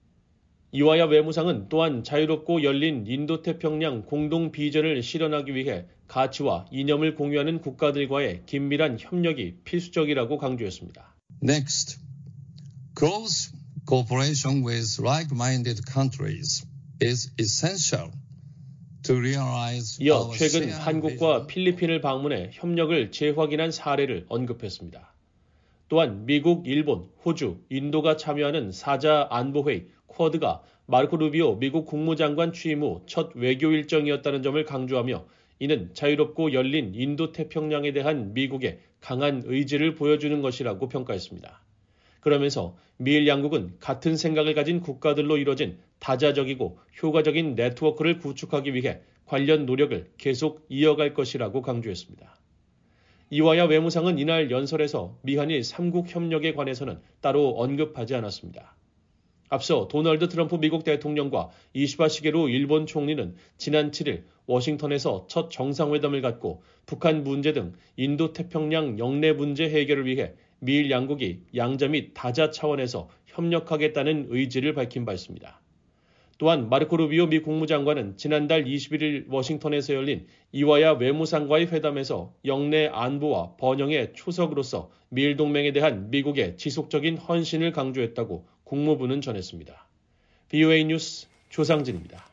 이와야 외무상은 또한 자유롭고 열린 인도태평양 공동 비전을 실현하기 위해 가치와 이념을 공유하는 국가들과의 긴밀한 협력이 필수적이라고 강조했습니다. Next, close cooperation with like-minded countries is essential to realize 이어 our 최근 shared 한국과 필리핀을 방문해 협력을 재확인한 사례를 언급했습니다. 또한 미국, 일본, 호주, 인도가 참여하는 사자 안보회의 쿼드가 마르코 루비오 미국 국무장관 취임 후 첫 외교 일정이었다는 점을 강조하며 이는 자유롭고 열린 인도태평양에 대한 미국의 강한 의지를 보여주는 것이라고 평가했습니다. 그러면서 미일 양국은 같은 생각을 가진 국가들로 이뤄진 다자적이고 효과적인 네트워크를 구축하기 위해 관련 노력을 계속 이어갈 것이라고 강조했습니다. 이와야 외무상은 이날 연설에서 미한일 삼국 협력에 관해서는 따로 언급하지 않았습니다. 앞서 도널드 트럼프 미국 대통령과 이시바 시게루 일본 총리는 지난 칠 일 워싱턴에서 첫 정상회담을 갖고 북한 문제 등 인도태평양 영내 문제 해결을 위해 미일 양국이 양자 및 다자 차원에서 협력하겠다는 의지를 밝힌 바 있습니다. 또한 마르코 루비오 미 국무장관은 지난달 이십일 일 워싱턴에서 열린 이와야 외무상과의 회담에서 영내 안보와 번영의 초석으로서 미일 동맹에 대한 미국의 지속적인 헌신을 강조했다고 국무부는 전했습니다. 브이오에이 뉴스 조상진입니다.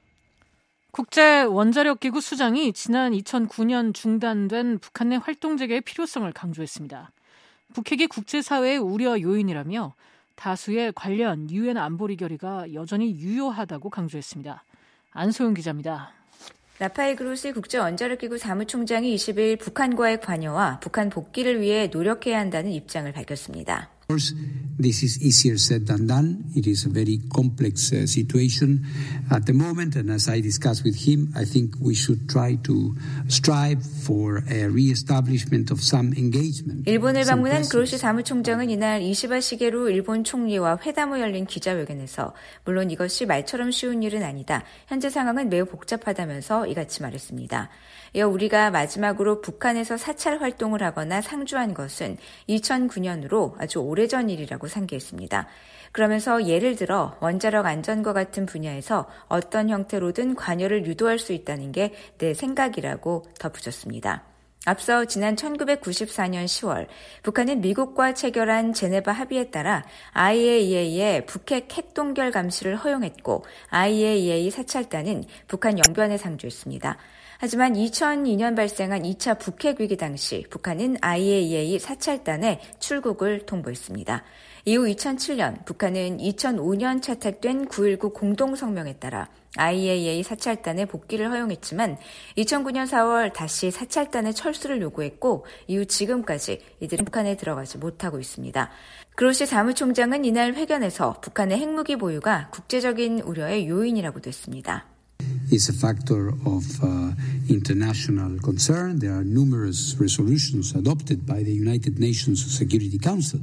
국제원자력기구 수장이 지난 이천구 년 중단된 북한 내 활동 재개의 필요성을 강조했습니다. 북핵이 국제사회의 우려 요인이라며 다수의 관련 유엔 안보리 결의가 여전히 유효하다고 강조했습니다. 안소영 기자입니다. 라파엘 그로시 국제원자력기구 사무총장이 이십 일 북한과의 관여와 북한 복귀를 위해 노력해야 한다는 입장을 밝혔습니다. Of course, this is easier said than done. It is a very complex uh, situation at the moment, and as I discussed with him, I think we should try to strive for a re-establishment of some engagement. 일본을 방문한 그로시 사무총장은 이날 이시바 시게루 일본 총리와 회담 후 열린 기자회견에서 물론 이것이 말처럼 쉬운 일은 아니다. 현재 상황은 매우 복잡하다면서 이같이 말했습니다. 이어 우리가 마지막으로 북한에서 사찰 활동을 하거나 상주한 것은 이천구 년으로 아주 오래전 일이라고 상기했습니다. 그러면서 예를 들어 원자력 안전과 같은 분야에서 어떤 형태로든 관여를 유도할 수 있다는 게 내 생각이라고 덧붙였습니다. 앞서 지난 천구백구십사 년 시월 북한은 미국과 체결한 제네바 합의에 따라 아이에이이에이의 북핵 핵동결 감시를 허용했고 아이에이이에이 사찰단은 북한 영변에 상주했습니다. 하지만 이천이 년 발생한 이 차 북핵 위기 당시 북한은 아이에이이에이 사찰단에 출국을 통보했습니다. 이후 이천칠 년 북한은 이천오 년 채택된 구일구 공동성명에 따라 아이에이이에이 사찰단의 복귀를 허용했지만 이천구 년 사월 다시 사찰단의 철수를 요구했고 이후 지금까지 이들은 북한에 들어가지 못하고 있습니다. 그로시 사무총장은 이날 회견에서 북한의 핵무기 보유가 국제적인 우려의 요인이라고도 했습니다. Is a factor of uh, international concern. There are numerous resolutions adopted by the United Nations Security Council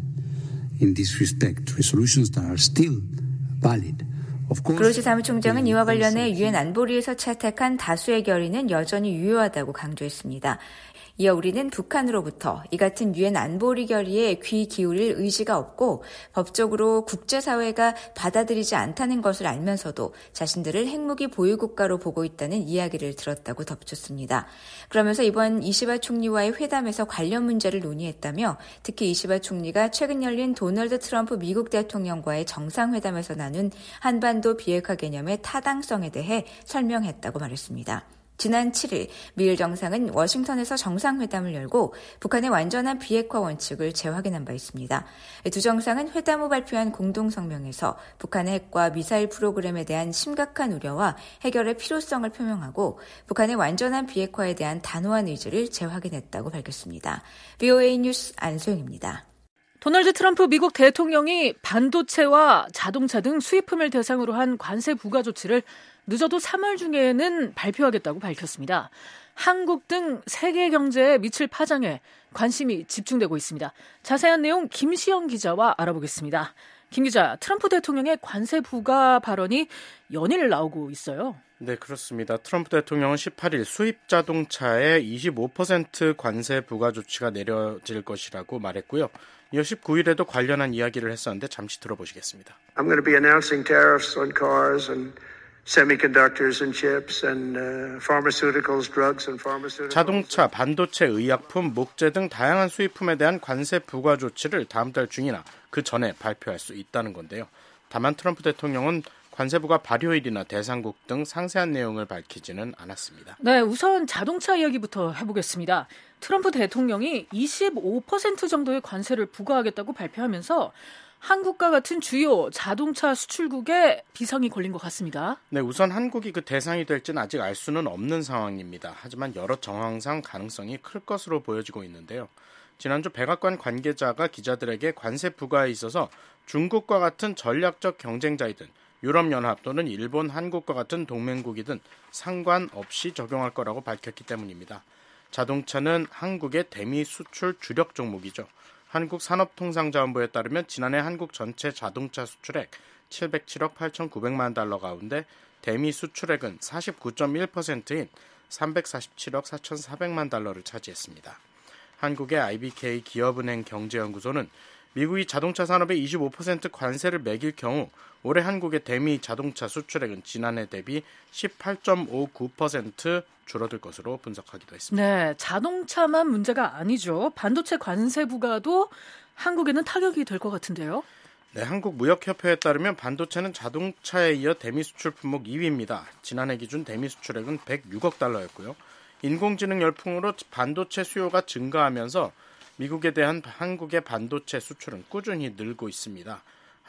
in this respect, resolutions that are still valid. 그로시 사무총장은 이와 관련해 유엔 안보리에서 채택한 다수의 결의는 여전히 유효하다고 강조했습니다. 이어 우리는 북한으로부터 이 같은 유엔 안보리 결의에 귀 기울일 의지가 없고 법적으로 국제사회가 받아들이지 않다는 것을 알면서도 자신들을 핵무기 보유국가로 보고 있다는 이야기를 들었다고 덧붙였습니다. 그러면서 이번 이시바 총리와의 회담에서 관련 문제를 논의했다며 특히 이시바 총리가 최근 열린 도널드 트럼프 미국 대통령과의 정상회담에서 나눈 한반도 비핵화 개념의 타당성에 대해 설명했다고 말했습니다. 지난 칠 일 미일 정상은 워싱턴에서 정상회담을 열고 북한의 완전한 비핵화 원칙을 재확인한 바 있습니다. 두 정상은 회담 후 발표한 공동성명에서 북한의 핵과 미사일 프로그램에 대한 심각한 우려와 해결의 필요성을 표명하고 북한의 완전한 비핵화에 대한 단호한 의지를 재확인했다고 밝혔습니다. 브이오에이 뉴스 안소영입니다. 도널드 트럼프 미국 대통령이 반도체와 자동차 등 수입품을 대상으로 한 관세 부과 조치를 늦어도 삼월 중에는 발표하겠다고 밝혔습니다. 한국 등 세계 경제에 미칠 파장에 관심이 집중되고 있습니다. 자세한 내용 김시영 기자와 알아보겠습니다. 김 기자, 트럼프 대통령의 관세 부과 발언이 연일 나오고 있어요. 네, 그렇습니다. 트럼프 대통령은 십팔 일 수입 자동차에 이십오 퍼센트 관세 부과 조치가 내려질 것이라고 말했고요. 이어 십구 일에도 관련한 이야기를 했었는데 잠시 들어보시겠습니다. I'm going to be announcing tariffs on cars and semiconductors and chips and uh, pharmaceuticals, drugs and pharmaceuticals. 자동차, 반도체, 의약품, 목재 등 다양한 수입품에 대한 관세 부과 조치를 다음 달 중이나 그 전에 발표할 수 있다는 건데요. 다만 트럼프 대통령은 관세부가 발효일이나 대상국 등 상세한 내용을 밝히지는 않았습니다. 네, 우선 자동차 이야기부터 해보겠습니다. 트럼프 대통령이 이십오 퍼센트 정도의 관세를 부과하겠다고 발표하면서 한국과 같은 주요 자동차 수출국에 비상이 걸린 것 같습니다. 네, 우선 한국이 그 대상이 될지는 아직 알 수는 없는 상황입니다. 하지만 여러 정황상 가능성이 클 것으로 보여지고 있는데요. 지난주 백악관 관계자가 기자들에게 관세 부과에 있어서 중국과 같은 전략적 경쟁자이든 유럽연합 또는 일본, 한국과 같은 동맹국이든 상관없이 적용할 거라고 밝혔기 때문입니다. 자동차는 한국의 대미 수출 주력 종목이죠. 한국산업통상자원부에 따르면 지난해 한국 전체 자동차 수출액 칠백칠억 팔천구백만 달러 가운데 대미 수출액은 사십구 점 일 퍼센트인 삼백사십칠억 사천사백만 달러를 차지했습니다. 한국의 아이비케이 기업은행 경제연구소는 미국이 자동차 산업에 이십오 퍼센트 관세를 매길 경우 올해 한국의 대미 자동차 수출액은 지난해 대비 십팔 점 오구 퍼센트 줄어들 것으로 분석하기도 했습니다. 네, 자동차만 문제가 아니죠. 반도체 관세 부과도 한국에는 타격이 될 것 같은데요. 네, 한국무역협회에 따르면 반도체는 자동차에 이어 대미 수출 품목 이 위입니다. 지난해 기준 대미 수출액은 백육억 달러였고요. 인공지능 열풍으로 반도체 수요가 증가하면서 미국에 대한 한국의 반도체 수출은 꾸준히 늘고 있습니다.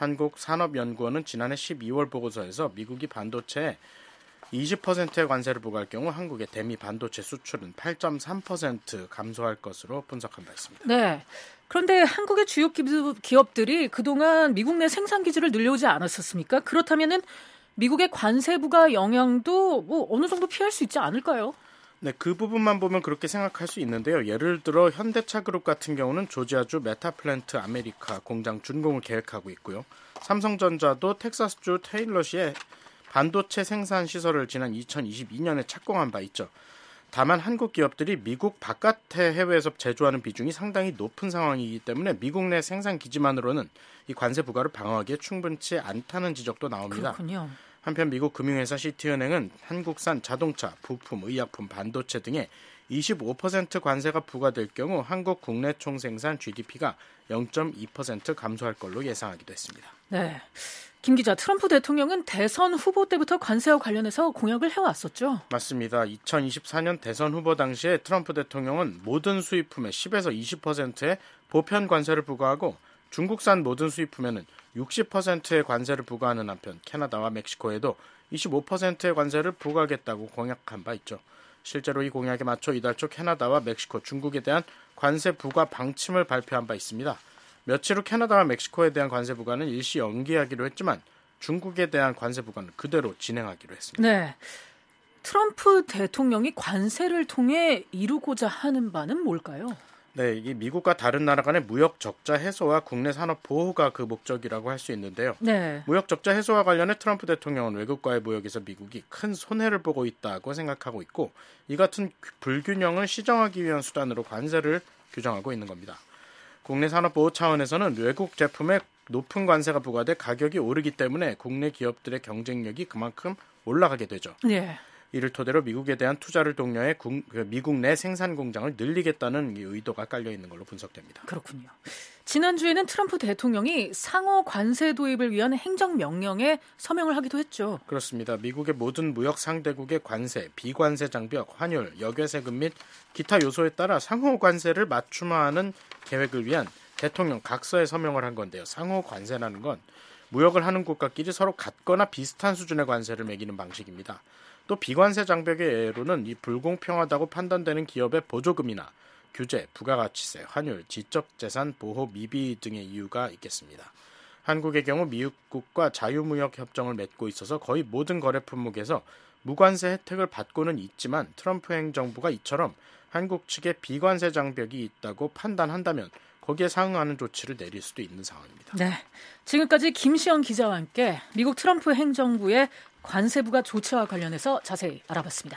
한국산업연구원은 지난해 십이월 보고서에서 미국이 반도체에 이십 퍼센트의 관세를 부과할 경우 한국의 대미 반도체 수출은 팔 점 삼 퍼센트 감소할 것으로 분석한 바 있습니다. 네. 그런데 한국의 주요 기업들이 그동안 미국 내 생산 기지를 늘려오지 않았었습니까? 그렇다면은 미국의 관세 부과 영향도 뭐 어느 정도 피할 수 있지 않을까요? 네, 그 부분만 보면 그렇게 생각할 수 있는데요. 예를 들어 현대차 그룹 같은 경우는 조지아주 메타플랜트 아메리카 공장 준공을 계획하고 있고요. 삼성전자도 텍사스주 테일러시에 반도체 생산 시설을 지난 이천이십이 년에 착공한 바 있죠. 다만 한국 기업들이 미국 바깥의 해외에서 제조하는 비중이 상당히 높은 상황이기 때문에 미국 내 생산 기지만으로는 이 관세 부과를 방어하기에 충분치 않다는 지적도 나옵니다. 그렇군요. 한편 미국 금융회사 시티은행은 한국산 자동차, 부품, 의약품, 반도체 등에 이십오 퍼센트 관세가 부과될 경우 한국 국내 총생산 지디피가 영 점 이 퍼센트 감소할 걸로 예상하기도 했습니다. 네, 김 기자, 트럼프 대통령은 대선 후보 때부터 관세와 관련해서 공약을 해왔었죠? 맞습니다. 이천이십사 년 대선 후보 당시에 트럼프 대통령은 모든 수입품의 십에서 이십 퍼센트의 보편 관세를 부과하고 중국산 모든 수입품에는 육십 퍼센트의 관세를 부과하는 한편 캐나다와 멕시코에도 이십오 퍼센트의 관세를 부과하겠다고 공약한 바 있죠. 실제로 이 공약에 맞춰 이달 초 캐나다와 멕시코, 중국에 대한 관세 부과 방침을 발표한 바 있습니다. 며칠 후 캐나다와 멕시코에 대한 관세 부과는 일시 연기하기로 했지만 중국에 대한 관세 부과는 그대로 진행하기로 했습니다. 네, 트럼프 대통령이 관세를 통해 이루고자 하는 바는 뭘까요? 네, 이 미국과 다른 나라 간의 무역 적자 해소와 국내 산업 보호가 그 목적이라고 할 수 있는데요. 네. 무역 적자 해소와 관련해 트럼프 대통령은 외국과의 무역에서 미국이 큰 손해를 보고 있다고 생각하고 있고 이 같은 불균형을 시정하기 위한 수단으로 관세를 규정하고 있는 겁니다. 국내 산업 보호 차원에서는 외국 제품에 높은 관세가 부과돼 가격이 오르기 때문에 국내 기업들의 경쟁력이 그만큼 올라가게 되죠. 네. 이를 토대로 미국에 대한 투자를 독려해 국, 미국 내 생산 공장을 늘리겠다는 의도가 깔려 있는 걸로 분석됩니다. 그렇군요. 지난주에는 트럼프 대통령이 상호 관세 도입을 위한 행정명령에 서명을 하기도 했죠. 그렇습니다. 미국의 모든 무역 상대국의 관세, 비관세 장벽, 환율, 역외세금 및 기타 요소에 따라 상호 관세를 맞춤화하는 계획을 위한 대통령 각서에 서명을 한 건데요. 상호 관세라는 건 무역을 하는 국가끼리 서로 같거나 비슷한 수준의 관세를 매기는 방식입니다. 또 비관세 장벽의 예로는 이 불공평하다고 판단되는 기업의 보조금이나 규제, 부가가치세, 환율, 지적재산 보호 미비 등의 이유가 있겠습니다. 한국의 경우 미국과 자유무역 협정을 맺고 있어서 거의 모든 거래 품목에서 무관세 혜택을 받고는 있지만 트럼프 행정부가 이처럼 한국 측에 비관세 장벽이 있다고 판단한다면 거기에 상응하는 조치를 내릴 수도 있는 상황입니다. 네, 지금까지 김시영 기자와 함께 미국 트럼프 행정부의 관세 부과 조치와 관련해서 자세히 알아봤습니다.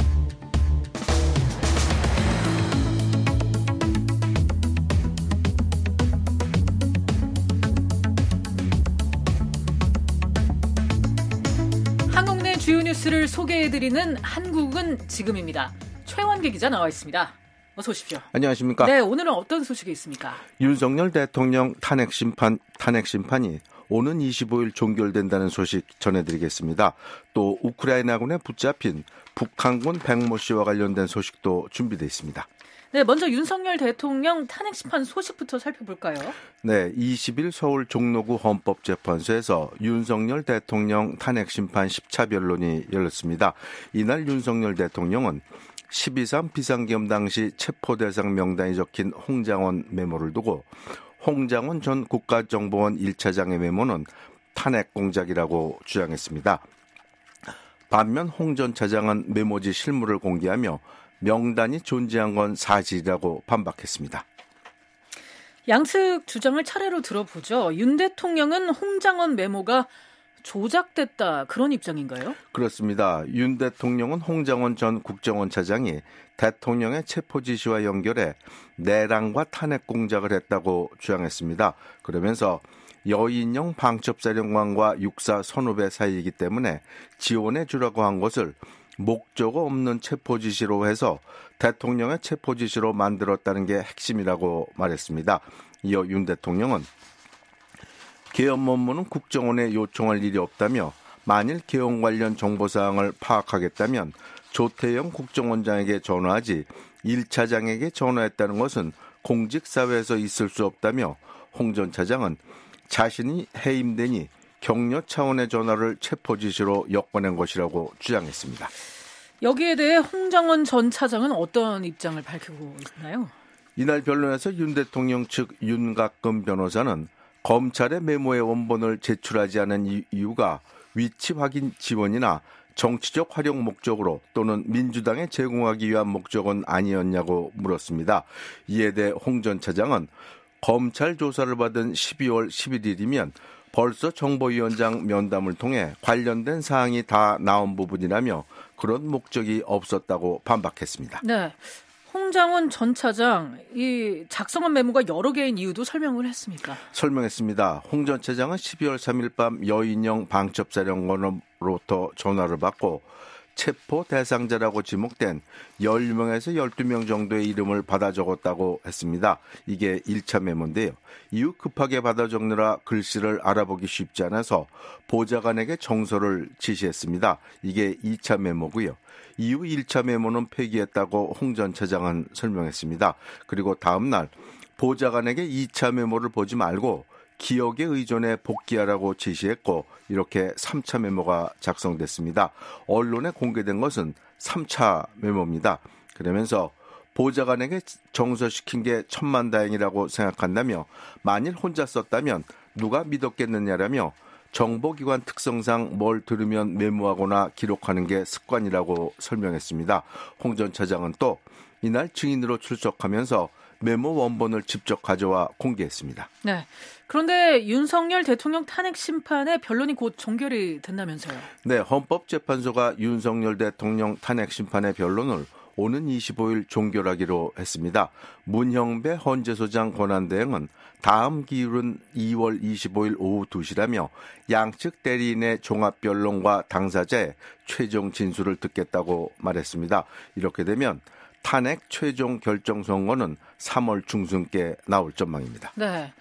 한국 내 주요 뉴스를 소개해드리는 한국은 지금입니다. 최원기 기자 나와 있습니다. 어서 오십시오. 안녕하십니까? 네, 오늘은 어떤 소식이 있습니까? 윤석열 대통령 탄핵 심판, 탄핵 심판이 오는 이십오일 종결된다는 소식 전해드리겠습니다. 또 우크라이나군에 붙잡힌 북한군 백모 씨와 관련된 소식도 준비되어 있습니다. 네, 먼저 윤석열 대통령 탄핵 심판 소식부터 살펴볼까요? 네, 이십일 서울 종로구 헌법재판소에서 윤석열 대통령 탄핵 심판 십 차 변론이 열렸습니다. 이날 윤석열 대통령은 십이 삼 비상계엄 당시 체포대상 명단이 적힌 홍장원 메모를 두고 홍장원 전 국가정보원 일 차장의 메모는 탄핵 공작이라고 주장했습니다. 반면 홍 전 차장은 메모지 실물을 공개하며 명단이 존재한 건 사실이라고 반박했습니다. 양측 주장을 차례로 들어보죠. 윤 대통령은 홍장원 메모가 조작됐다 그런 입장인가요? 그렇습니다. 윤 대통령은 홍장원 전 국정원 차장이 대통령의 체포 지시와 연결해 내란과 탄핵 공작을 했다고 주장했습니다. 그러면서 여인영 방첩사령관과 육사 선후배 사이이기 때문에 지원해 주라고 한 것을 목적 없는 체포 지시로 해서 대통령의 체포 지시로 만들었다는 게 핵심이라고 말했습니다. 이어 윤 대통령은 계엄 업무는 국정원에 요청할 일이 없다며 만일 계엄 관련 정보사항을 파악하겠다면 조태영 국정원장에게 전화하지 일 차장에게 전화했다는 것은 공직사회에서 있을 수 없다며 홍 전 차장은 자신이 해임되니 격려 차원의 전화를 체포 지시로 엮어낸 것이라고 주장했습니다. 여기에 대해 홍장원 전 차장은 어떤 입장을 밝히고 있나요? 이날 변론에서 윤 대통령 측 윤곽금 변호사는 검찰의 메모의 원본을 제출하지 않은 이유가 위치 확인 지원이나 정치적 활용 목적으로 또는 민주당에 제공하기 위한 목적은 아니었냐고 물었습니다. 이에 대해 홍 전 차장은 검찰 조사를 받은 십이월 십일일이면 벌써 정보위원장 면담을 통해 관련된 사항이 다 나온 부분이라며 그런 목적이 없었다고 반박했습니다. 네, 홍장원 전 차장 이 작성한 메모가 여러 개인 이유도 설명을 했습니까? 설명했습니다. 홍 전 차장은 십이월 삼일 밤 여인영 방첩사령관으로부터 전화를 받고 체포 대상자라고 지목된 열 명에서 열두 명 정도의 이름을 받아 적었다고 했습니다. 이게 일 차 메모인데요. 이후 급하게 받아 적느라 글씨를 알아보기 쉽지 않아서 보좌관에게 정서를 지시했습니다. 이게 이 차 메모고요. 이후 일 차 메모는 폐기했다고 홍 전 차장은 설명했습니다. 그리고 다음 날 보좌관에게 이 차 메모를 보지 말고 기억에 의존해 복귀하라고 지시했고 이렇게 삼 차 메모가 작성됐습니다. 언론에 공개된 것은 삼 차 메모입니다. 그러면서 보좌관에게 정서시킨 게 천만다행이라고 생각한다며 만일 혼자 썼다면 누가 믿었겠느냐라며 정보기관 특성상 뭘 들으면 메모하거나 기록하는 게 습관이라고 설명했습니다. 홍 전 차장은 또 이날 증인으로 출석하면서 메모 원본을 직접 가져와 공개했습니다. 네. 그런데 윤석열 대통령 탄핵 심판의 변론이 곧 종결이 된다면서요? 네. 헌법재판소가 윤석열 대통령 탄핵 심판의 변론을 오는 이십오일 종결하기로 했습니다. 문형배 헌재소장 권한대행은 다음 기일은 이월 이십오일 오후 두 시라며 양측 대리인의 종합변론과 당사자의 최종 진술을 듣겠다고 말했습니다. 이렇게 되면 탄핵 최종 결정 선고는 삼월 중순께 나올 전망입니다. 네,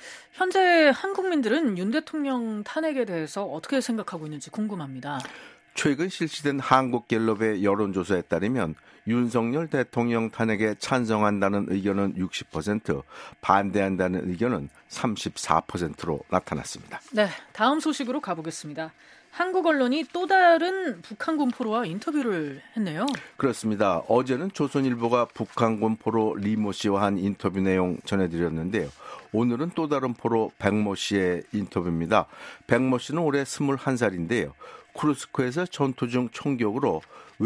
현재 한국민들은 윤 대통령 탄핵에 대해서 어떻게 생각하고 있는지 궁금합니다. 최근 실시된 한국갤럽의 여론조사에 따르면 윤석열 대통령 탄핵에 찬성한다는 의견은 육십 퍼센트, 반대한다는 의견은 삼십사 퍼센트로 나타났습니다. 네, 다음 소식으로 가보겠습니다. 한국 언론이 또 다른 북한군 포로와 인터뷰를 했네요. 그렇습니다. 어제는 조선일보가 북한군 포로 리모 씨와 한 인터뷰 내용 전해드렸는데요. 오늘은 또 다른 포로 백모 씨의 인터뷰입니다. 백모 씨는 올해 스물한 살인데요. 쿠르스크에서 전투 중 총격으로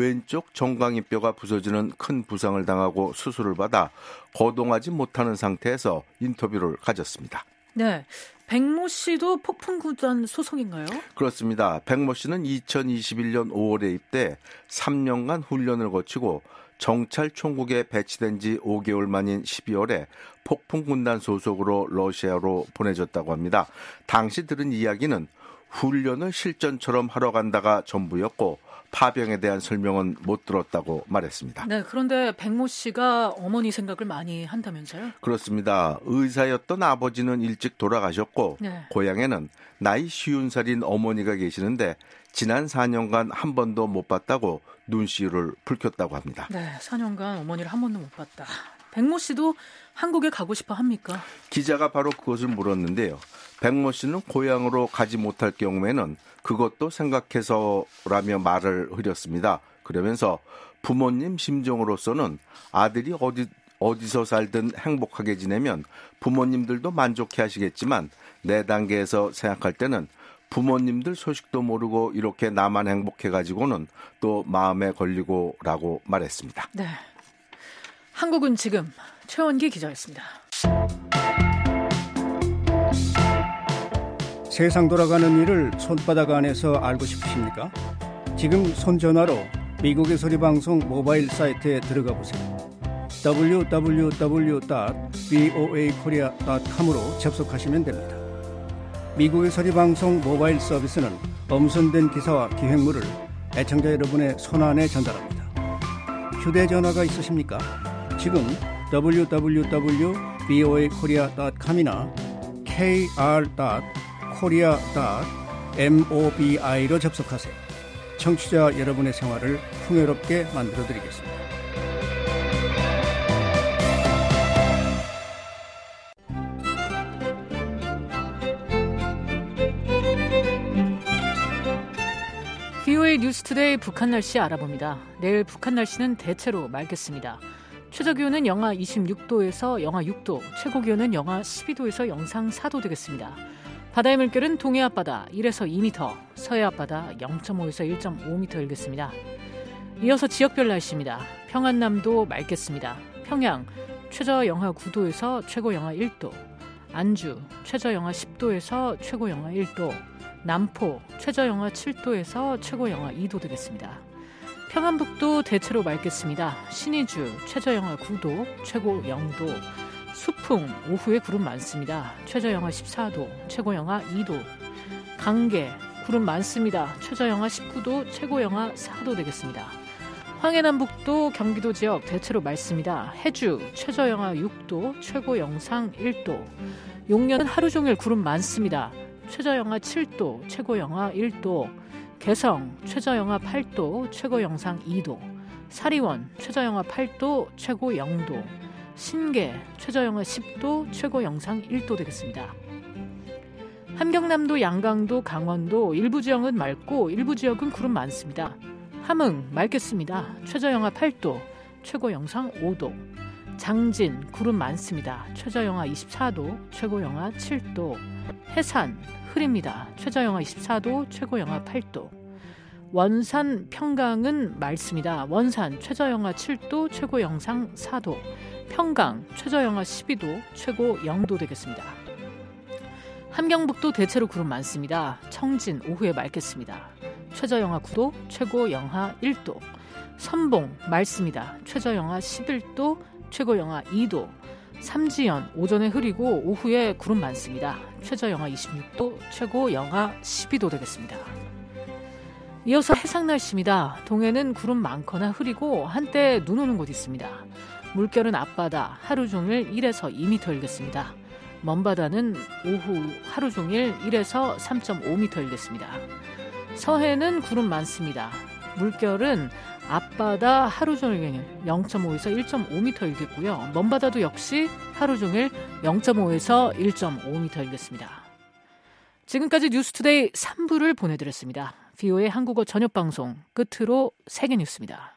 왼쪽 정강이뼈가 부서지는 큰 부상을 당하고 수술을 받아 거동하지 못하는 상태에서 인터뷰를 가졌습니다. 네, 백모 씨도 폭풍구단 소속인가요? 그렇습니다. 백모 씨는 이천이십일년 오월에 입대 삼 년간 훈련을 거치고 정찰 총국에 배치된 지 오 개월 만인 십이월에 폭풍군단 소속으로 러시아로 보내졌다고 합니다. 당시 들은 이야기는 훈련을 실전처럼 하러 간다가 전부였고 파병에 대한 설명은 못 들었다고 말했습니다. 네, 그런데 백모 씨가 어머니 생각을 많이 한다면서요? 그렇습니다. 의사였던 아버지는 일찍 돌아가셨고 네. 고향에는 나이 쉬운 살인 어머니가 계시는데 지난 사 년간 한 번도 못 봤다고 눈시울을 붉혔다고 합니다. 네, 사 년간 어머니를 한 번도 못 봤다. 백모 씨도 한국에 가고 싶어 합니까? 기자가 바로 그것을 물었는데요. 백모 씨는 고향으로 가지 못할 경우에는 그것도 생각해서라며 말을 흐렸습니다. 그러면서 부모님 심정으로서는 아들이 어디, 어디서 살든 행복하게 지내면 부모님들도 만족해 하시겠지만 내 단계에서 생각할 때는 부모님들 소식도 모르고 이렇게 나만 행복해가지고는 또 마음에 걸리고 라고 말했습니다. 네, 한국은 지금 최원기 기자였습니다. 세상 돌아가는 일을 손바닥 안에서 알고 싶으십니까? 지금 손전화로 미국의 소리방송 모바일 사이트에 들어가 보세요. 더블유 더블유 더블유 닷 브이오에이 코리아 닷 컴으로 접속하시면 됩니다. 미국의 소리방송 모바일 서비스는 엄선된 기사와 기획물을 애청자 여러분의 손안에 전달합니다. 휴대전화가 있으십니까? 지금 더블유 더블유 더블유 닷 브이오에이 코리아 닷 컴이나 케이알 닷 코리아 닷 모비로 접속하세요. 청취자 여러분의 생활을 풍요롭게 만들어드리겠습니다. 브이오에이 뉴스투데이 북한 날씨 알아봅니다. 내일 북한 날씨는 대체로 맑겠습니다. 최저기온은 영하 이십육 도에서 영하 육 도, 최고기온은 영하 십이 도에서 영상 사 도 되겠습니다. 바다의 물결은 동해 앞바다 일에서 이 미터, 서해 앞바다 영 점 오에서 일 점 오 미터 일겠습니다. 이어서 지역별 날씨입니다. 평안남도 맑겠습니다. 평양 최저 영하 구 도에서 최고 영하 일 도, 안주 최저 영하 십 도에서 최고 영하 일 도, 남포 최저 영하 칠 도에서 최고 영하 이 도 되겠습니다. 평안북도 대체로 맑겠습니다. 신의주 최저 영하 구 도, 최고 영 도, 수풍 오후에 구름 많습니다. 최저 영하 십사 도, 최고 영하 이 도, 강계 구름 많습니다. 최저 영하 십구 도, 최고 영하 사 도 되겠습니다. 황해남북도 경기도 지역 대체로 맑습니다. 해주 최저 영하 육 도, 최고 영상 일 도, 용년은 하루 종일 구름 많습니다. 최저 영하 칠 도, 최고 영하 일 도, 개성 최저 영하 팔 도, 최고 영상 이 도, 사리원 최저 영하 팔 도, 최고 영 도, 신계 최저 영하 십 도, 최고 영상 일 도 되겠습니다. 함경남도, 양강도, 강원도 일부 지역은 맑고 일부 지역은 구름 많습니다. 함흥 맑겠습니다. 최저 영하 팔 도, 최고 영상 오 도, 장진 구름 많습니다. 최저 영하 이십사 도, 최고 영하 칠 도, 해산 흐립니다. 최저 영하 이십사 도, 최고 영하 팔 도, 원산 평강은 맑습니다. 원산 최저 영하 칠 도, 최고 영상 사 도, 평강 최저 영하 십이 도, 최고 영 도 되겠습니다. 함경북도 대체로 구름 많습니다. 청진 오후에 맑겠습니다. 최저 영하 구 도, 최고 영하 일 도, 선봉 맑습니다. 최저 영하 십일 도, 최고 영하 이 도, 삼지연 오전에 흐리고 오후에 구름 많습니다. 최저 영하 이십육 도, 최고 영하 십이 도 되겠습니다. 이어서 해상 날씨입니다. 동해는 구름 많거나 흐리고 한때 눈 오는 곳 있습니다. 물결은 앞바다 하루 종일 일에서 이 미터 일겠습니다. 먼바다는 오후 하루 종일 일에서 삼 점 오 미터 일겠습니다. 서해는 구름 많습니다. 물결은 앞바다 하루 종일 영 점 오에서 일 점 오 미터 일겠고요. 먼바다도 역시 하루 종일 영 점 오에서 일 점 오 미터 일겠습니다. 지금까지 뉴스투데이 삼 부를 보내드렸습니다. 브이오에이 한국어 저녁방송 끝으로 세계뉴스입니다.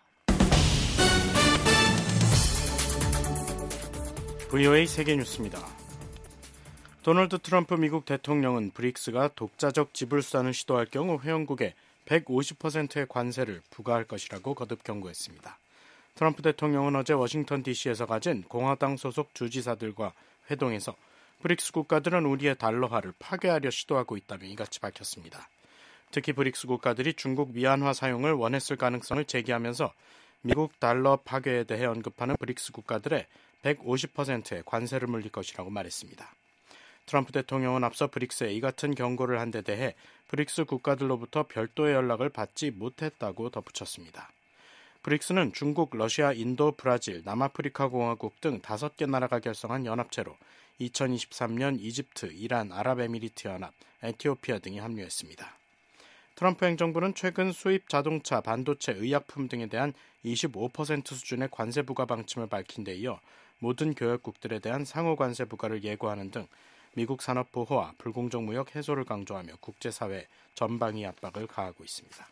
브이오에이 세계뉴스입니다. 도널드 트럼프 미국 대통령은 브릭스가 독자적 지불수단을 시도할 경우 회원국에 백오십 퍼센트의 관세를 부과할 것이라고 거듭 경고했습니다. 트럼프 대통령은 어제 워싱턴 디씨에서 가진 공화당 소속 주지사들과 회동에서 브릭스 국가들은 우리의 달러화를 파괴하려 시도하고 있다며 이같이 밝혔습니다. 특히 브릭스 국가들이 중국 위안화 사용을 원했을 가능성을 제기하면서 미국 달러 파괴에 대해 언급하는 브릭스 국가들의 백오십 퍼센트의 관세를 물릴 것이라고 말했습니다. 트럼프 대통령은 앞서 브릭스에 이 같은 경고를 한 데 대해 브릭스 국가들로부터 별도의 연락을 받지 못했다고 덧붙였습니다. 브릭스는 중국, 러시아, 인도, 브라질, 남아프리카 공화국 등 다섯 개 나라가 결성한 연합체로 이천이십삼 년 이집트, 이란, 아랍에미리트 연합, 에티오피아 등이 합류했습니다. 트럼프 행정부는 최근 수입 자동차, 반도체, 의약품 등에 대한 이십오 퍼센트 수준의 관세 부과 방침을 밝힌 데 이어 모든 교역국들에 대한 상호 관세 부과를 예고하는 등 미국 산업 보호와 불공정 무역 해소를 강조하며 국제사회 전방위 압박을 가하고 있습니다.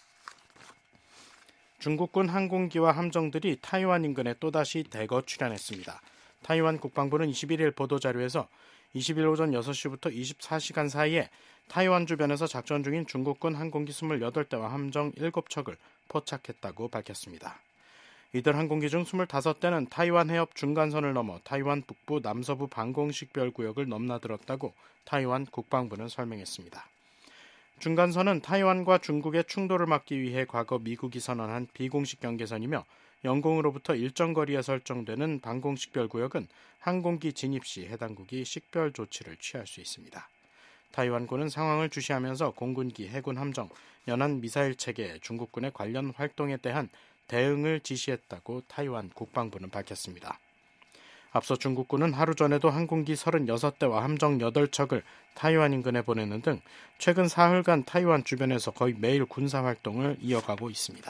중국군 항공기와 함정들이 타이완 인근에 또다시 대거 출현했습니다. 타이완 국방부는 이십일 일 보도자료에서 이십 일 오전 여섯 시부터 이십사 시간 사이에 타이완 주변에서 작전 중인 중국군 항공기 이십팔 대와 함정 일곱 척을 포착했다고 밝혔습니다. 이들 항공기 중 이십오 대는 타이완 해협 중간선을 넘어 타이완 북부 남서부 방공식별구역을 넘나들었다고 타이완 국방부는 설명했습니다. 중간선은 타이완과 중국의 충돌을 막기 위해 과거 미국이 선언한 비공식 경계선이며 영공으로부터 일정 거리에 설정되는 방공식별구역은 항공기 진입 시 해당국이 식별 조치를 취할 수 있습니다. 타이완군은 상황을 주시하면서 공군기, 해군 함정, 연안 미사일 체계, 중국군의 관련 활동에 대한 대응을 지시했다고 타이완 국방부는 밝혔습니다. 앞서 중국군은 하루 전에도 항공기 서른여섯 대와 함정 여덟 척을 타이완 인근에 보내는 등 최근 사흘간 타이완 주변에서 거의 매일 군사활동을 이어가고 있습니다.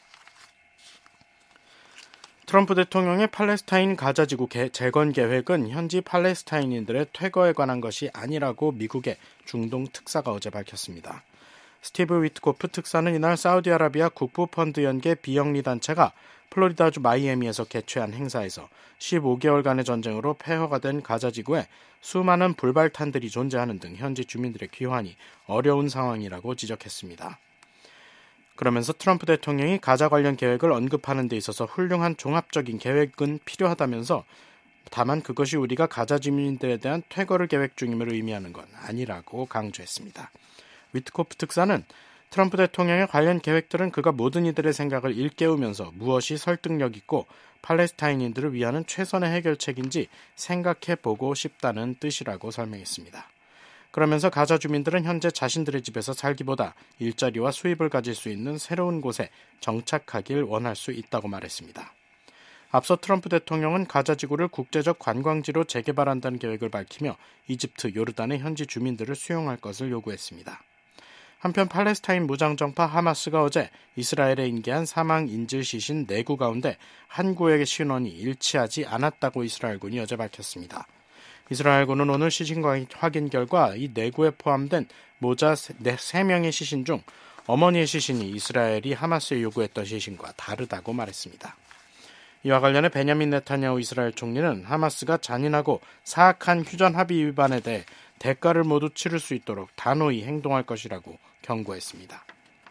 트럼프 대통령의 팔레스타인 가자지구 재건 계획은 현지 팔레스타인인들의 퇴거에 관한 것이 아니라고 미국의 중동 특사가 어제 밝혔습니다. 스티브 위트코프 특사는 이날 사우디아라비아 국부펀드 연계 비영리 단체가 플로리다주 마이애미에서 개최한 행사에서 십오 개월간의 전쟁으로 폐허가 된 가자지구에 수많은 불발탄들이 존재하는 등 현지 주민들의 귀환이 어려운 상황이라고 지적했습니다. 그러면서 트럼프 대통령이 가자 관련 계획을 언급하는 데 있어서 훌륭한 종합적인 계획은 필요하다면서 다만 그것이 우리가 가자 주민들에 대한 퇴거를 계획 중임을 의미하는 건 아니라고 강조했습니다. 위트코프 특사는 트럼프 대통령의 관련 계획들은 그가 모든 이들의 생각을 일깨우면서 무엇이 설득력 있고 팔레스타인인들을 위하는 최선의 해결책인지 생각해보고 싶다는 뜻이라고 설명했습니다. 그러면서 가자 주민들은 현재 자신들의 집에서 살기보다 일자리와 수입을 가질 수 있는 새로운 곳에 정착하길 원할 수 있다고 말했습니다. 앞서 트럼프 대통령은 가자 지구를 국제적 관광지로 재개발한다는 계획을 밝히며 이집트, 요르단의 현지 주민들을 수용할 것을 요구했습니다. 한편 팔레스타인 무장정파 하마스가 어제 이스라엘에 인계한 사망 인질 시신 네 구 가운데 한 구의 신원이 일치하지 않았다고 이스라엘군이 어제 밝혔습니다. 이스라엘군은 오늘 시신 확인 결과 이 네 구에 포함된 모자 세 명의 시신 중 어머니의 시신이 이스라엘이 하마스에 요구했던 시신과 다르다고 말했습니다. 이와 관련해 베냐민 네타냐후 이스라엘 총리는 하마스가 잔인하고 사악한 휴전 합의 위반에 대해 대가를 모두 치를 수 있도록 단호히 행동할 것이라고 경고했습니다.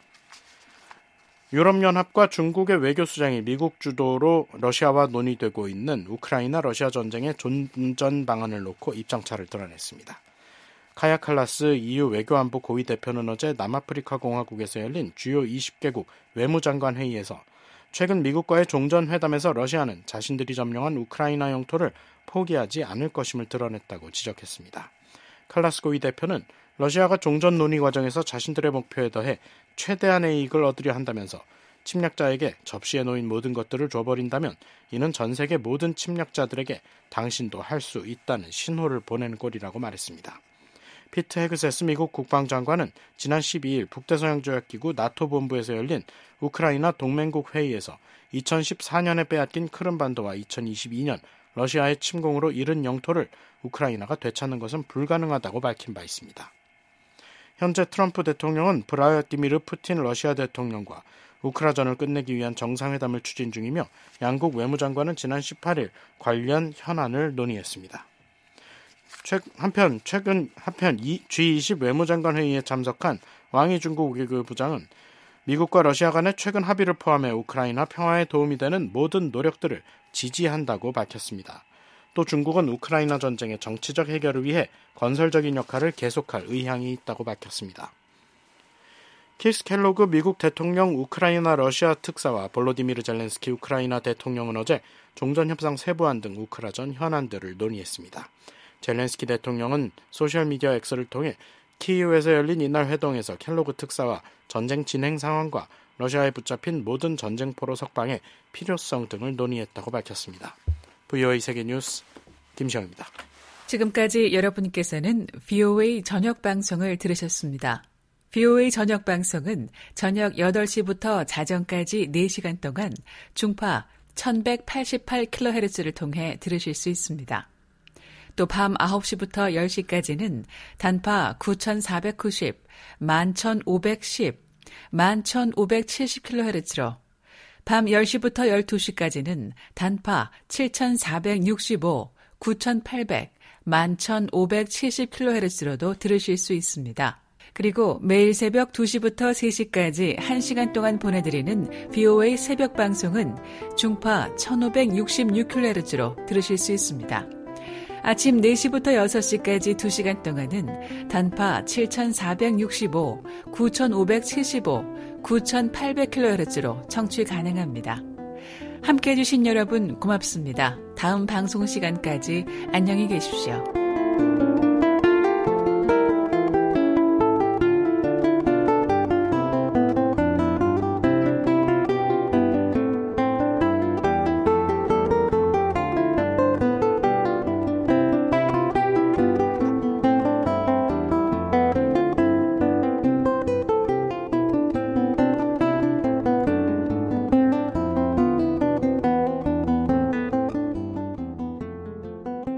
유럽연합과 중국의 외교수장이 미국 주도로 러시아와 논의되고 있는 우크라이나 러시아 전쟁의 존전 방안을 놓고 입장차를 드러냈습니다. 카야 칼라스 이유 외교안보 고위 대표는 어제 남아프리카 공화국에서 열린 주요 이십 개국 외무장관 회의에서 최근 미국과의 종전회담에서 러시아는 자신들이 점령한 우크라이나 영토를 포기하지 않을 것임을 드러냈다고 지적했습니다. 칼라스 고위 대표는 러시아가 종전 논의 과정에서 자신들의 목표에 더해 최대한의 이익을 얻으려 한다면서 침략자에게 접시에 놓인 모든 것들을 줘버린다면 이는 전 세계 모든 침략자들에게 당신도 할 수 있다는 신호를 보내는 꼴이라고 말했습니다. 피트 헤그세스 미국 국방장관은 지난 십이 일 북대서양조약기구 나토 본부에서 열린 우크라이나 동맹국 회의에서 이천십사 년에 빼앗긴 크림반도와 이천이십이 년 러시아의 침공으로 잃은 영토를 우크라이나가 되찾는 것은 불가능하다고 밝힌 바 있습니다. 현재 트럼프 대통령은 브라디미르 푸틴 러시아 대통령과 우크라전을 끝내기 위한 정상회담을 추진 중이며 양국 외무장관은 지난 십팔 일 관련 현안을 논의했습니다. 한편 최근 한편 지 이십 외무장관 회의에 참석한 왕이 중국 외교부장은 미국과 러시아 간의 최근 합의를 포함해 우크라이나 평화에 도움이 되는 모든 노력들을 지지한다고 밝혔습니다. 또 중국은 우크라이나 전쟁의 정치적 해결을 위해 건설적인 역할을 계속할 의향이 있다고 밝혔습니다. 키스 켈로그 미국 대통령 우크라이나 러시아 특사와 볼로디미르 젤렌스키 우크라이나 대통령은 어제 종전협상 세부안 등 우크라전 현안들을 논의했습니다. 젤렌스키 대통령은 소셜미디어 X를 통해 키이우에서 열린 이날 회동에서 켈로그 특사와 전쟁 진행 상황과 러시아에 붙잡힌 모든 전쟁포로 석방의 필요성 등을 논의했다고 밝혔습니다. 브이오에이 세계뉴스 김시영입니다. 지금까지 여러분께서는 브이오에이 저녁 방송을 들으셨습니다. 브이오에이 저녁 방송은 저녁 여덟 시부터 자정까지 네 시간 동안 중파 천백팔십팔 킬로헤르츠를 통해 들으실 수 있습니다. 또 밤 아홉 시부터 열 시까지는 단파 구천사백구십, 만천오백십, 만천오백칠십 킬로헤르츠로 밤 열 시부터 열두 시까지는 단파 칠천사백육십오, 구천팔백, 만천오백칠십 킬로헤르츠로도 들으실 수 있습니다. 그리고 매일 새벽 두 시부터 세 시까지 한 시간 동안 보내드리는 비오에이 새벽 방송은 중파 천오백육십육 킬로헤르츠로 들으실 수 있습니다. 아침 네 시부터 여섯 시까지 두 시간 동안은 단파 칠천사백육십오, 구천오백칠십오, 구천팔백 킬로헤르츠로 청취 가능합니다. 함께해 주신 여러분 고맙습니다. 다음 방송 시간까지 안녕히 계십시오.